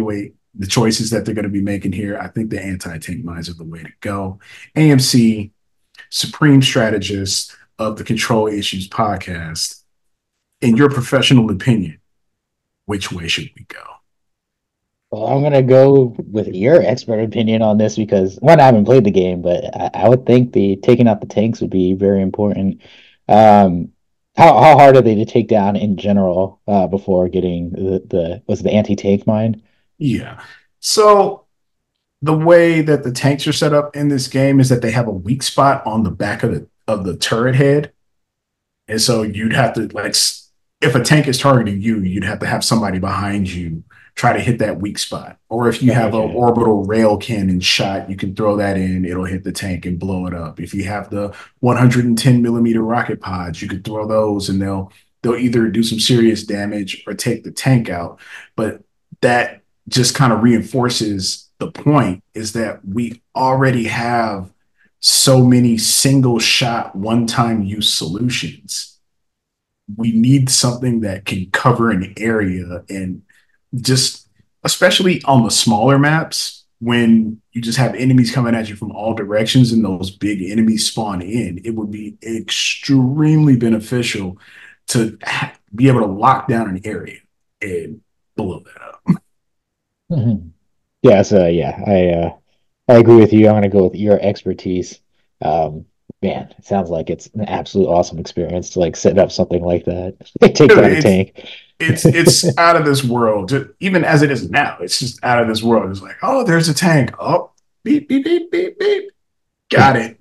the choices that they're going to be making here, I think the anti-tank mines are the way to go. A M C, supreme strategist of the Control Issues podcast, in your professional opinion, which way should we go? Well, I'm gonna go with your expert opinion on this because one, I haven't played the game, but I, I would think the taking out the tanks would be very important. Um, how how hard are they to take down in general uh, before getting the, the was it the anti-tank mine? Yeah. So the way that the tanks are set up in this game is that they have a weak spot on the back of the of the turret head. And so you'd have to like if a tank is targeting you, you'd have to have somebody behind you try to hit that weak spot. Or if you have an Okay. orbital rail cannon shot, you can throw that in, it'll hit the tank and blow it up. If you have the one hundred ten millimeter rocket pods, you could throw those and they'll they'll either do some serious damage or take the tank out. But that just kind of reinforces the point is that we already have so many single shot, one time use solutions. We need something that can cover an area and just, especially on the smaller maps, when you just have enemies coming at you from all directions and those big enemies spawn in, it would be extremely beneficial to ha- be able to lock down an area and blow that up. Mhm. Yeah, so yeah, I uh, I agree with you. I'm gonna go with your expertise. Um, Man, it sounds like it's an absolute awesome experience to like set up something like that. Take down a It's tank. it's it's out of this world. Even as it is now, it's just out of this world. It's like, oh, there's a tank. Oh, beep beep beep beep beep. Got it.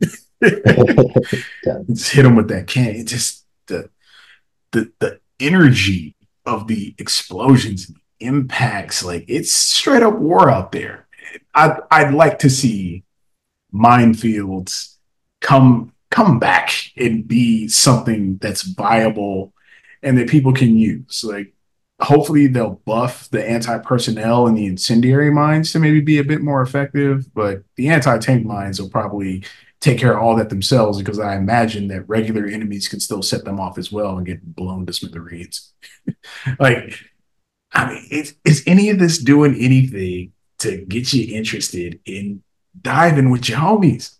Just hit him with that can. It just the the the energy of the explosions and impacts, like it's straight up war out there. I'd I'd like to see minefields come come back and be something that's viable and that people can use. Like hopefully they'll buff the anti-personnel and the incendiary mines to maybe be a bit more effective, but the anti-tank mines will probably take care of all that themselves because I imagine that regular enemies can still set them off as well and get blown to smithereens. Like, I mean, is, is any of this doing anything to get you interested in diving with your homies?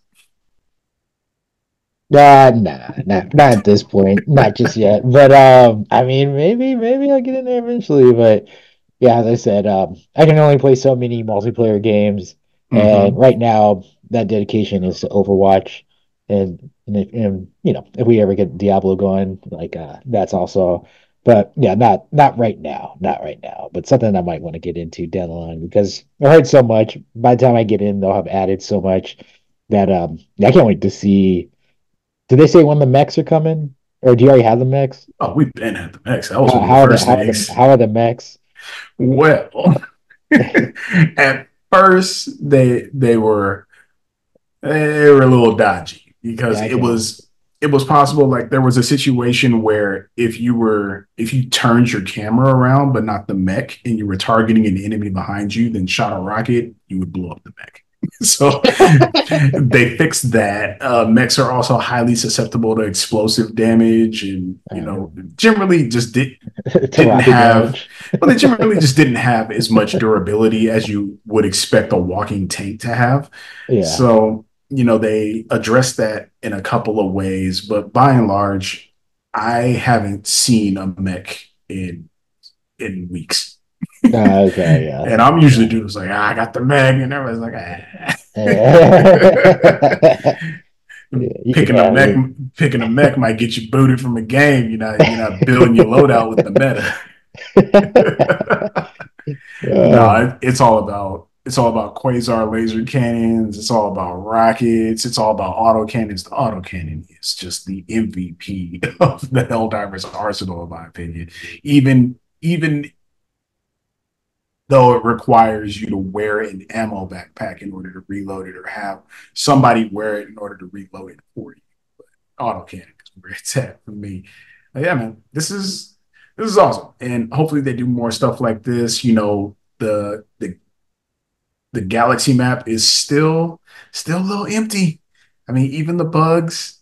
Nah, nah, nah, not at this point, not just yet. But um, I mean, maybe, maybe I'll get in there eventually. But yeah, as I said, um, I can only play so many multiplayer games, and Mm-hmm. right now that dedication is to Overwatch, and and, if, and you know, if we ever get Diablo going, like uh, that's also. But yeah, not not right now, not right now. But something I might want to get into down the line because I heard so much. By the time I get in, they'll have added so much that um, I can't wait to see. Did they say when the mechs are coming, or do you already have the mechs? Oh, we've been at the max. That was How, one of the how are the first how are the things. how are the mechs? Well, at first they they were they were a little dodgy because it Gotcha. was it was possible like there was a situation where if you were if you turned your camera around but not the mech and you were targeting an enemy behind you then shot a rocket you would blow up the mech. So they fixed that. Uh, mechs are also highly susceptible to explosive damage and you Uh, know generally just did to didn't rocket have damage. well they generally just didn't have as much durability as you would expect a walking tank to have. Yeah. So you know they addressed that in a couple of ways, but by and large I haven't seen a mech in in weeks. Uh, okay. Yeah. And I'm usually Yeah. dudes like ah, I got the mech and everybody's like ah. picking a Yeah. mech picking a mech might get you booted from a game. You're not you're not building your loadout with the meta. Uh, No, it, it's all about it's all about quasar laser cannons. It's all about rockets. It's all about auto cannons. The auto cannon is just the M V P of the Helldivers arsenal, in my opinion. Even even though it requires you to wear an ammo backpack in order to reload it, or have somebody wear it in order to reload it for you. But auto cannon is where it's at for me. But yeah, man, this is this is awesome, and hopefully they do more stuff like this. You know, the the the galaxy map is still still a little empty. I mean, even the bugs,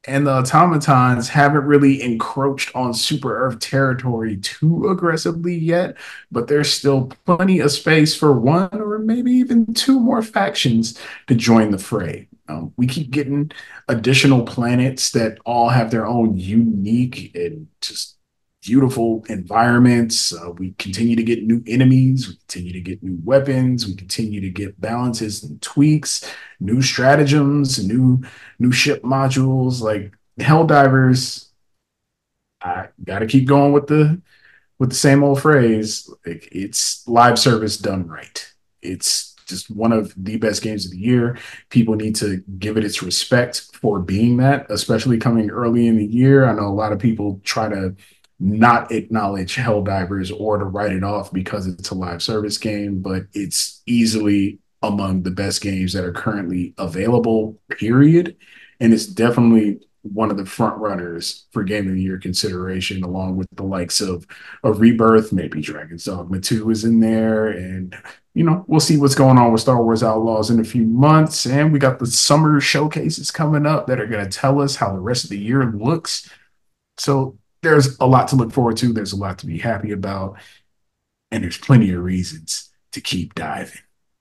and the automatons haven't really encroached on Super Earth territory too aggressively yet, but there's still plenty of space for one or maybe even two more factions to join the fray. Um, we keep getting additional planets that all have their own unique and just beautiful environments. Uh, we continue to get new enemies. We continue to get new weapons. We continue to get balances and tweaks, new stratagems, new new ship modules. Like Helldivers, I got to keep going with the with the same old phrase. Like, it's live service done right. It's just one of the best games of the year. People need to give it its respect for being that, especially coming early in the year. I know a lot of people try to not acknowledge Helldivers or to write it off because it's a live service game, but it's easily among the best games that are currently available, period. And it's definitely one of the front runners for Game of the Year consideration, along with the likes of, of Rebirth. Maybe Dragon's Dogma two is in there. And, you know, we'll see what's going on with Star Wars Outlaws in a few months. And we got the summer showcases coming up that are going to tell us how the rest of the year looks. So there's a lot to look forward to. There's a lot to be happy about. And there's plenty of reasons to keep diving.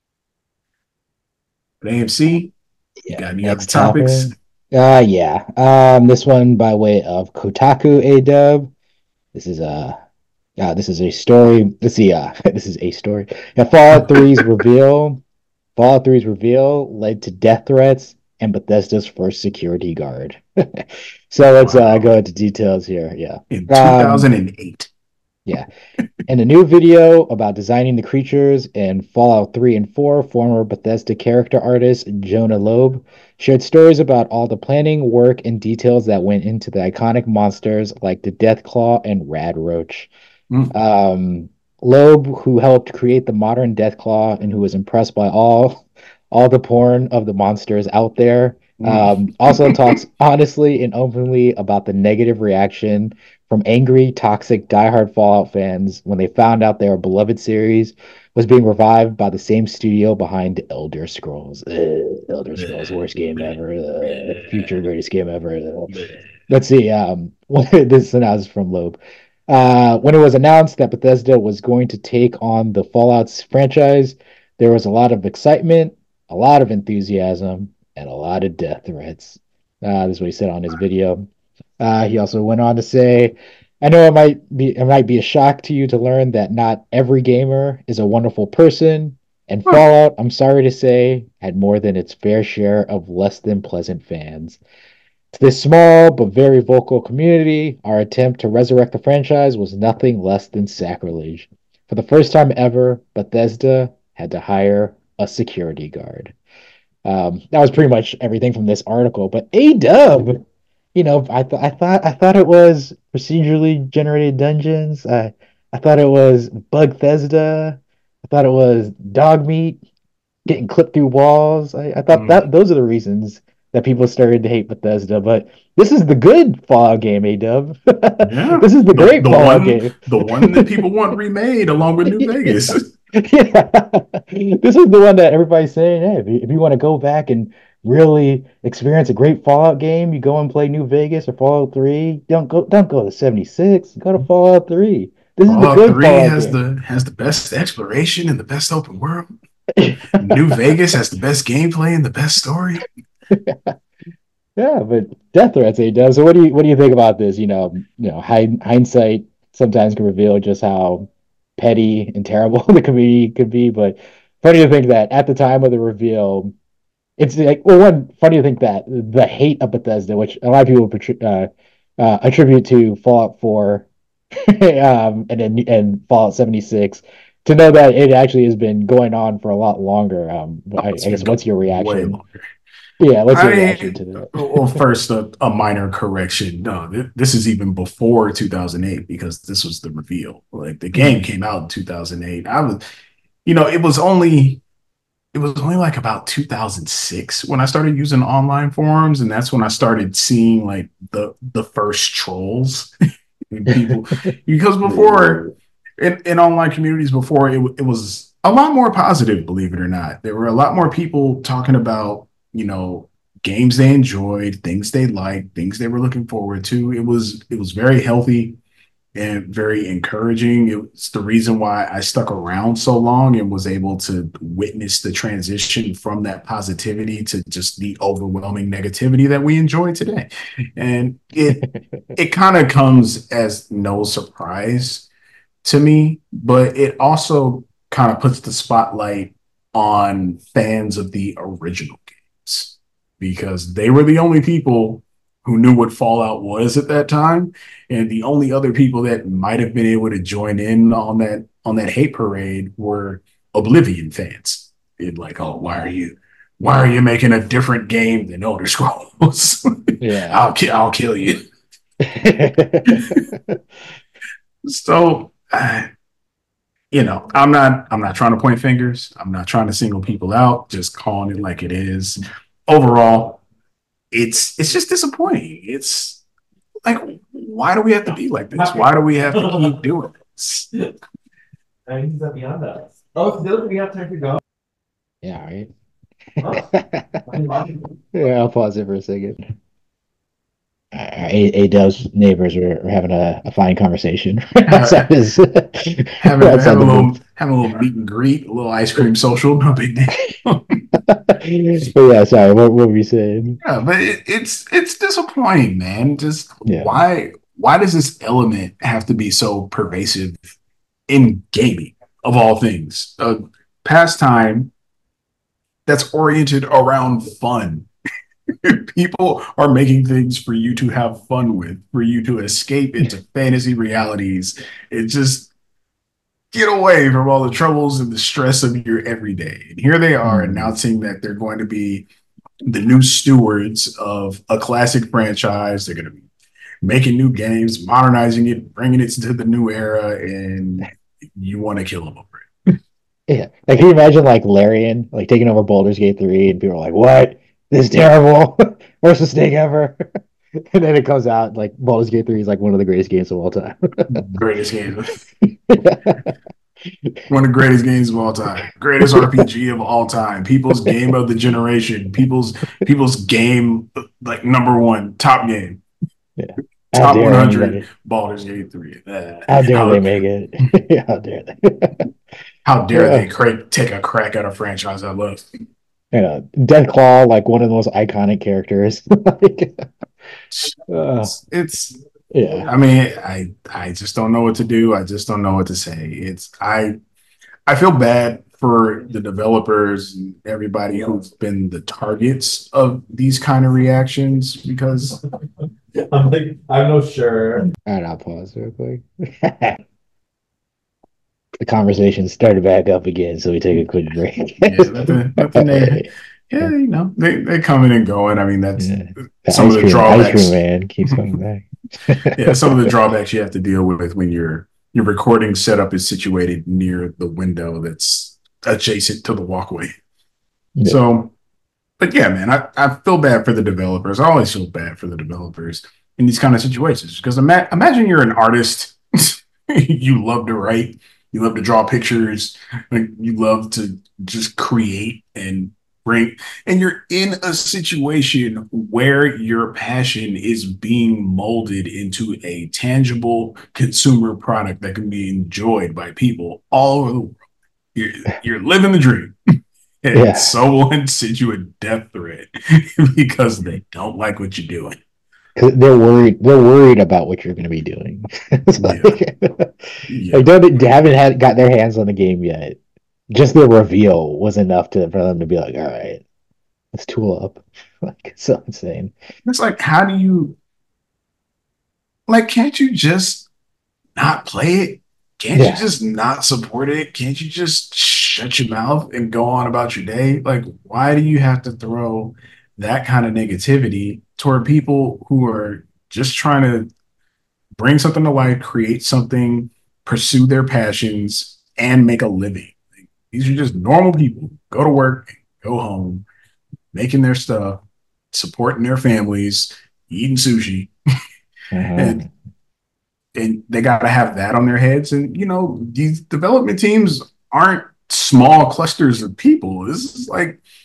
But A M C, you got any other topics? Uh yeah. Um, this one by way of Kotaku A Dub. This is a uh, this is a story. Let's see. Uh, this is a story. Yeah, Fallout three's reveal. Fallout three's reveal led to death threats and Bethesda's first security guard. So let's wow. uh, go into details here. Yeah. In two thousand eight. Um, yeah. In a new video about designing the creatures in Fallout three and four, former Bethesda character artist Jonah Loeb shared stories about all the planning, work, and details that went into the iconic monsters like the Deathclaw and Radroach. Mm. Um, Loeb, who helped create the modern Deathclaw and who was impressed by all, all the porn of the monsters out there, um, also talks honestly and openly about the negative reaction from angry, toxic, diehard Fallout fans when they found out their beloved series was being revived by the same studio behind Elder Scrolls. Ugh, Elder Scrolls, worst game ever. Ugh, future greatest game ever. Ugh. Let's see. Um, this is from Loeb. Uh, when it was announced that Bethesda was going to take on the Fallout franchise, there was a lot of excitement, a lot of enthusiasm, and a lot of death threats. Uh, this is what he said on his video. Uh, he also went on to say, I know it might be it might be a shock to you to learn that not every gamer is a wonderful person, and Fallout, I'm sorry to say, had more than its fair share of less than pleasant fans. To this small but very vocal community, our attempt to resurrect the franchise was nothing less than sacrilege. For the first time ever, Bethesda had to hire a security guard. Um, that was pretty much everything from this article. But A-Dub, you know, I thought I thought I thought it was procedurally generated dungeons. I I thought it was Bugthesda. I thought it was dog meat getting clipped through walls. I, I thought mm. that those are the reasons that people started to hate Bethesda. But this is the good Fallout game, A-Dub. Yeah, this is the, the great the Fallout one, game. The one that people want remade along with New Vegas. Yeah, this is the one that everybody's saying, hey, if you, if you want to go back and really experience a great Fallout game, you go and play New Vegas or Fallout three. Don't go don't go to seventy-six. Go to Fallout three. This Fallout is the good three Fallout has game. the has the best exploration and the best open world. New Vegas has the best gameplay and the best story. Yeah, but death threats, it does. So what do you what do you think about this? You know, you know, hindsight sometimes can reveal just how petty and terrible the community could be. But funny to think that at the time of the reveal, it's like, well, one, funny to think that the hate of Bethesda, which a lot of people uh, uh, attribute to Fallout four um, and then and Fallout seventy-six, to know that it actually has been going on for a lot longer. Um, I, I guess what's your reaction? Yeah, what's your I, reaction to that? Well, first, a, a minor correction. No, th- this is even before two thousand eight because this was the reveal. Like the game mm-hmm. came out in two thousand eight. I was, you know, it was only, it was only like about two thousand six when I started using online forums, and that's when I started seeing like the the first trolls and people. Because before in, in online communities, before it it was a lot more positive. Believe it or not, there were a lot more people talking about, you know, games they enjoyed, things they liked, things they were looking forward to. It was it was very healthy and very encouraging. It's the reason why I stuck around so long and was able to witness the transition from that positivity to just the overwhelming negativity that we enjoy today. And it it kind of comes as no surprise to me, but it also kind of puts the spotlight on fans of the original games because they were the only people who knew what Fallout was at that time, and the only other people that might have been able to join in on that on that hate parade were Oblivion fans. It's like, oh, why are you why are you making a different game than Elder Scrolls? Yeah. I'll ki- I'll kill you. So, uh, you know, I'm not I'm not trying to point fingers. I'm not trying to single people out. Just calling it like it is. Overall, it's it's just disappointing. It's like, why do we have to be like this? Why do we have to keep doing this? I think he's beyond us. Oh, still we have time to go. Yeah, right. Oh. Yeah, I'll pause it for a second. A Dub's neighbors were, were having a, a fine conversation. outside his, having, outside having, a the little, booth. having a little meet and greet, a little ice cream social, no big deal. But yeah, sorry, what, what were you saying? Yeah, but it, it's it's disappointing, man. Just Yeah. why why does this element have to be so pervasive in gaming of all things? A pastime that's oriented around fun. People are making things for you to have fun with, for you to escape into fantasy realities. It just get away from all the troubles and the stress of your everyday. And here they are Mm. announcing that they're going to be the new stewards of a classic franchise. They're going to be making new games, modernizing it, bringing it to the new era, and you want to kill them over it. Yeah. Like, can you imagine, like, Larian, like, taking over Baldur's Gate three, and people are like, what? This is terrible. Worst mistake ever. And then it comes out, like, Baldur's Gate three is, like, one of the greatest games of all time. Greatest game. One of the greatest games of all time. Greatest R P G of all time. People's game of the generation. People's people's game, like, number one, top game. Yeah. Top How dare one hundred, anybody- Baldur's Gate three. Uh, How dare how, they make it? How dare they? how dare Yeah. they cra- take a crack at a franchise I love? You know, Deathclaw, like, one of the most iconic characters. Like, uh, It's, it's yeah. I mean, I I just don't know what to do. I just don't know what to say. It's I I feel bad for the developers and everybody who's been the targets of these kind of reactions because I'm like, I'm no sure. All right, I'll pause real quick. The conversation started back up again, so we take a quick break. yeah, let the, let the na- yeah, you know, they they coming and going. I mean, that's Yeah. The some ice of the cream, ice drawbacks. cream man keeps coming back. Yeah, some of the drawbacks you have to deal with when your your recording setup is situated near the window that's adjacent to the walkway. Yeah. So, but yeah, man, I, I feel bad for the developers. I always feel bad for the developers in these kind of situations because ima- imagine you're an artist, you love to write, you love to draw pictures, like you love to just create and bring, and you're in a situation where your passion is being molded into a tangible consumer product that can be enjoyed by people all over the world. You're, you're living the dream. And Yeah. someone sends you a death threat because they don't like what you're doing. 'Cause they're worried. They're worried about what you're going to be doing. It's like, Yeah. like don't, they haven't had got their hands on the game yet. Just the reveal was enough to for them to be like, all right, let's tool up. Like, it's so insane. It's like, how do you, like, can't you just not play it? Can't Yeah. you just not support it? Can't you just shut your mouth and go on about your day? Like, why do you have to throw that kind of negativity toward people who are just trying to bring something to life, create something, pursue their passions, and make a living? Like, these are just normal people. Go to work, go home, making their stuff, supporting their families, eating sushi, Uh-huh. and and they got to have that on their heads. And you know, these development teams aren't small clusters of people. This is like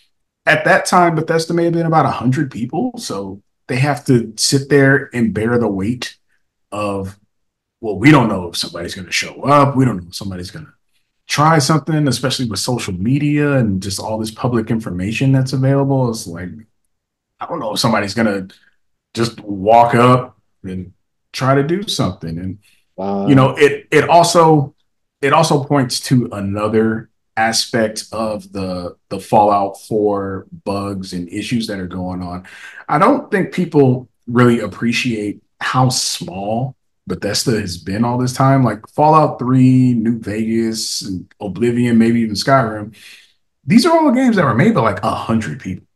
at that time, Bethesda may have been about one hundred people. So they have to sit there and bear the weight of, well, we don't know if somebody's going to show up. We don't know if somebody's going to try something, especially with social media and just all this public information that's available. It's like, I don't know if somebody's going to just walk up and try to do something. And, Wow. you know, it, it also, it also points to another aspect of the, the Fallout four bugs and issues that are going on. I don't think people really appreciate how small Bethesda has been all this time. Like Fallout three, New Vegas, and Oblivion, maybe even Skyrim. These are all games that were made by like a hundred people.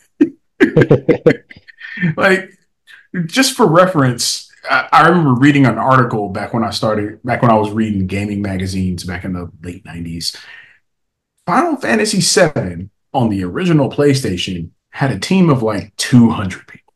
Like, just for reference, I, I remember reading an article back when I started, back when I was reading gaming magazines back in the late nineties. Final Fantasy seven on the original PlayStation had a team of like two hundred people.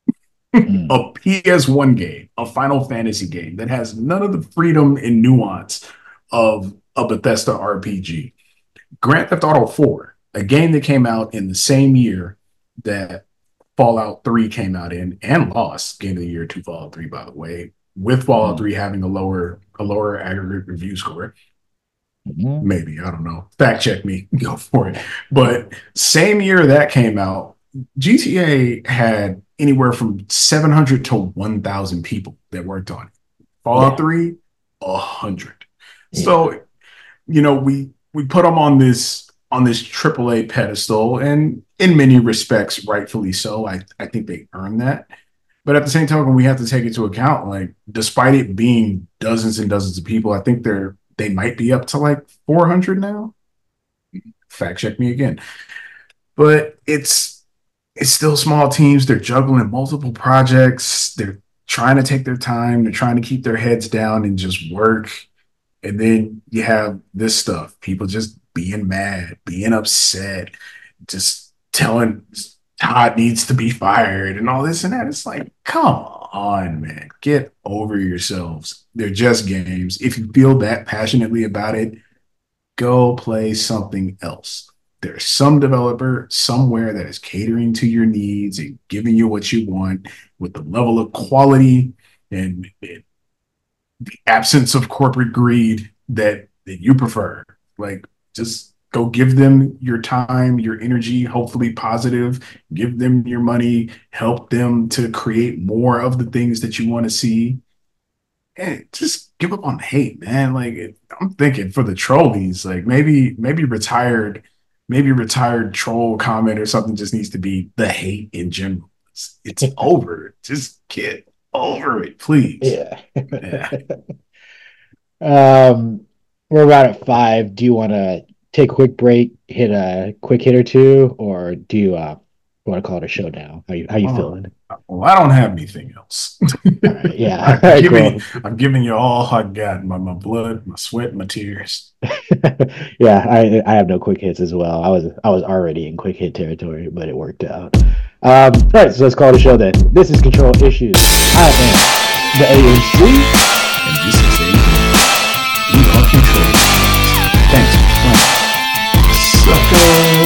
Mm. A P S one game, a Final Fantasy game that has none of the freedom and nuance of a Bethesda R P G. Grand Theft Auto four, a game that came out in the same year that Fallout three came out in, and lost Game of the Year to Fallout three, by the way, with Fallout mm. three having a lower a lower aggregate review score. Mm-hmm. Maybe, I don't know. Fact check me, go for it. But same year that came out, G T A had anywhere from seven hundred to one thousand people that worked on it. Fallout yeah. three, one hundred. Yeah. So, you know, we we put them on this on this triple A pedestal, and in many respects, rightfully so. I, I think they earned that. But at the same time, we have to take into account, like, despite it being dozens and dozens of people, I think they're they might be up to like four hundred now. Fact check me again. But it's it's still small teams. They're juggling multiple projects. They're trying to take their time. They're trying to keep their heads down and just work. And then you have this stuff. People just being mad, being upset, just telling Todd needs to be fired and all this and that. It's like, come on, man. Get over yourselves. They're just games. If you feel that passionately about it, go play something else. There's some developer somewhere that is catering to your needs and giving you what you want with the level of quality and, and the absence of corporate greed that, that you prefer. Like, just go give them your time, your energy, hopefully positive, give them your money, help them to create more of the things that you want to see. And just give up on the hate, man. Like, I'm thinking for the trolleys, like maybe, maybe retired, maybe retired troll comment or something just needs to be the hate in general. It's, it's over. Just get over it, please. Yeah. yeah. um, we're around at five. Do you want to take a quick break, hit a quick hit or two, or do you uh, want to call it a show now? How you how you oh, feeling? Well, I don't have anything else. All right, yeah, I'm, right, giving, cool. I'm giving you all I got: my my blood, my sweat, my tears. yeah, I I have no quick hits as well. I was I was already in quick hit territory, but it worked out. Um, all right, so let's call it a show then. This is Control Issues. I am the A M C, and this is A M C. We are Control Issues. Thanks for playing. Sucker.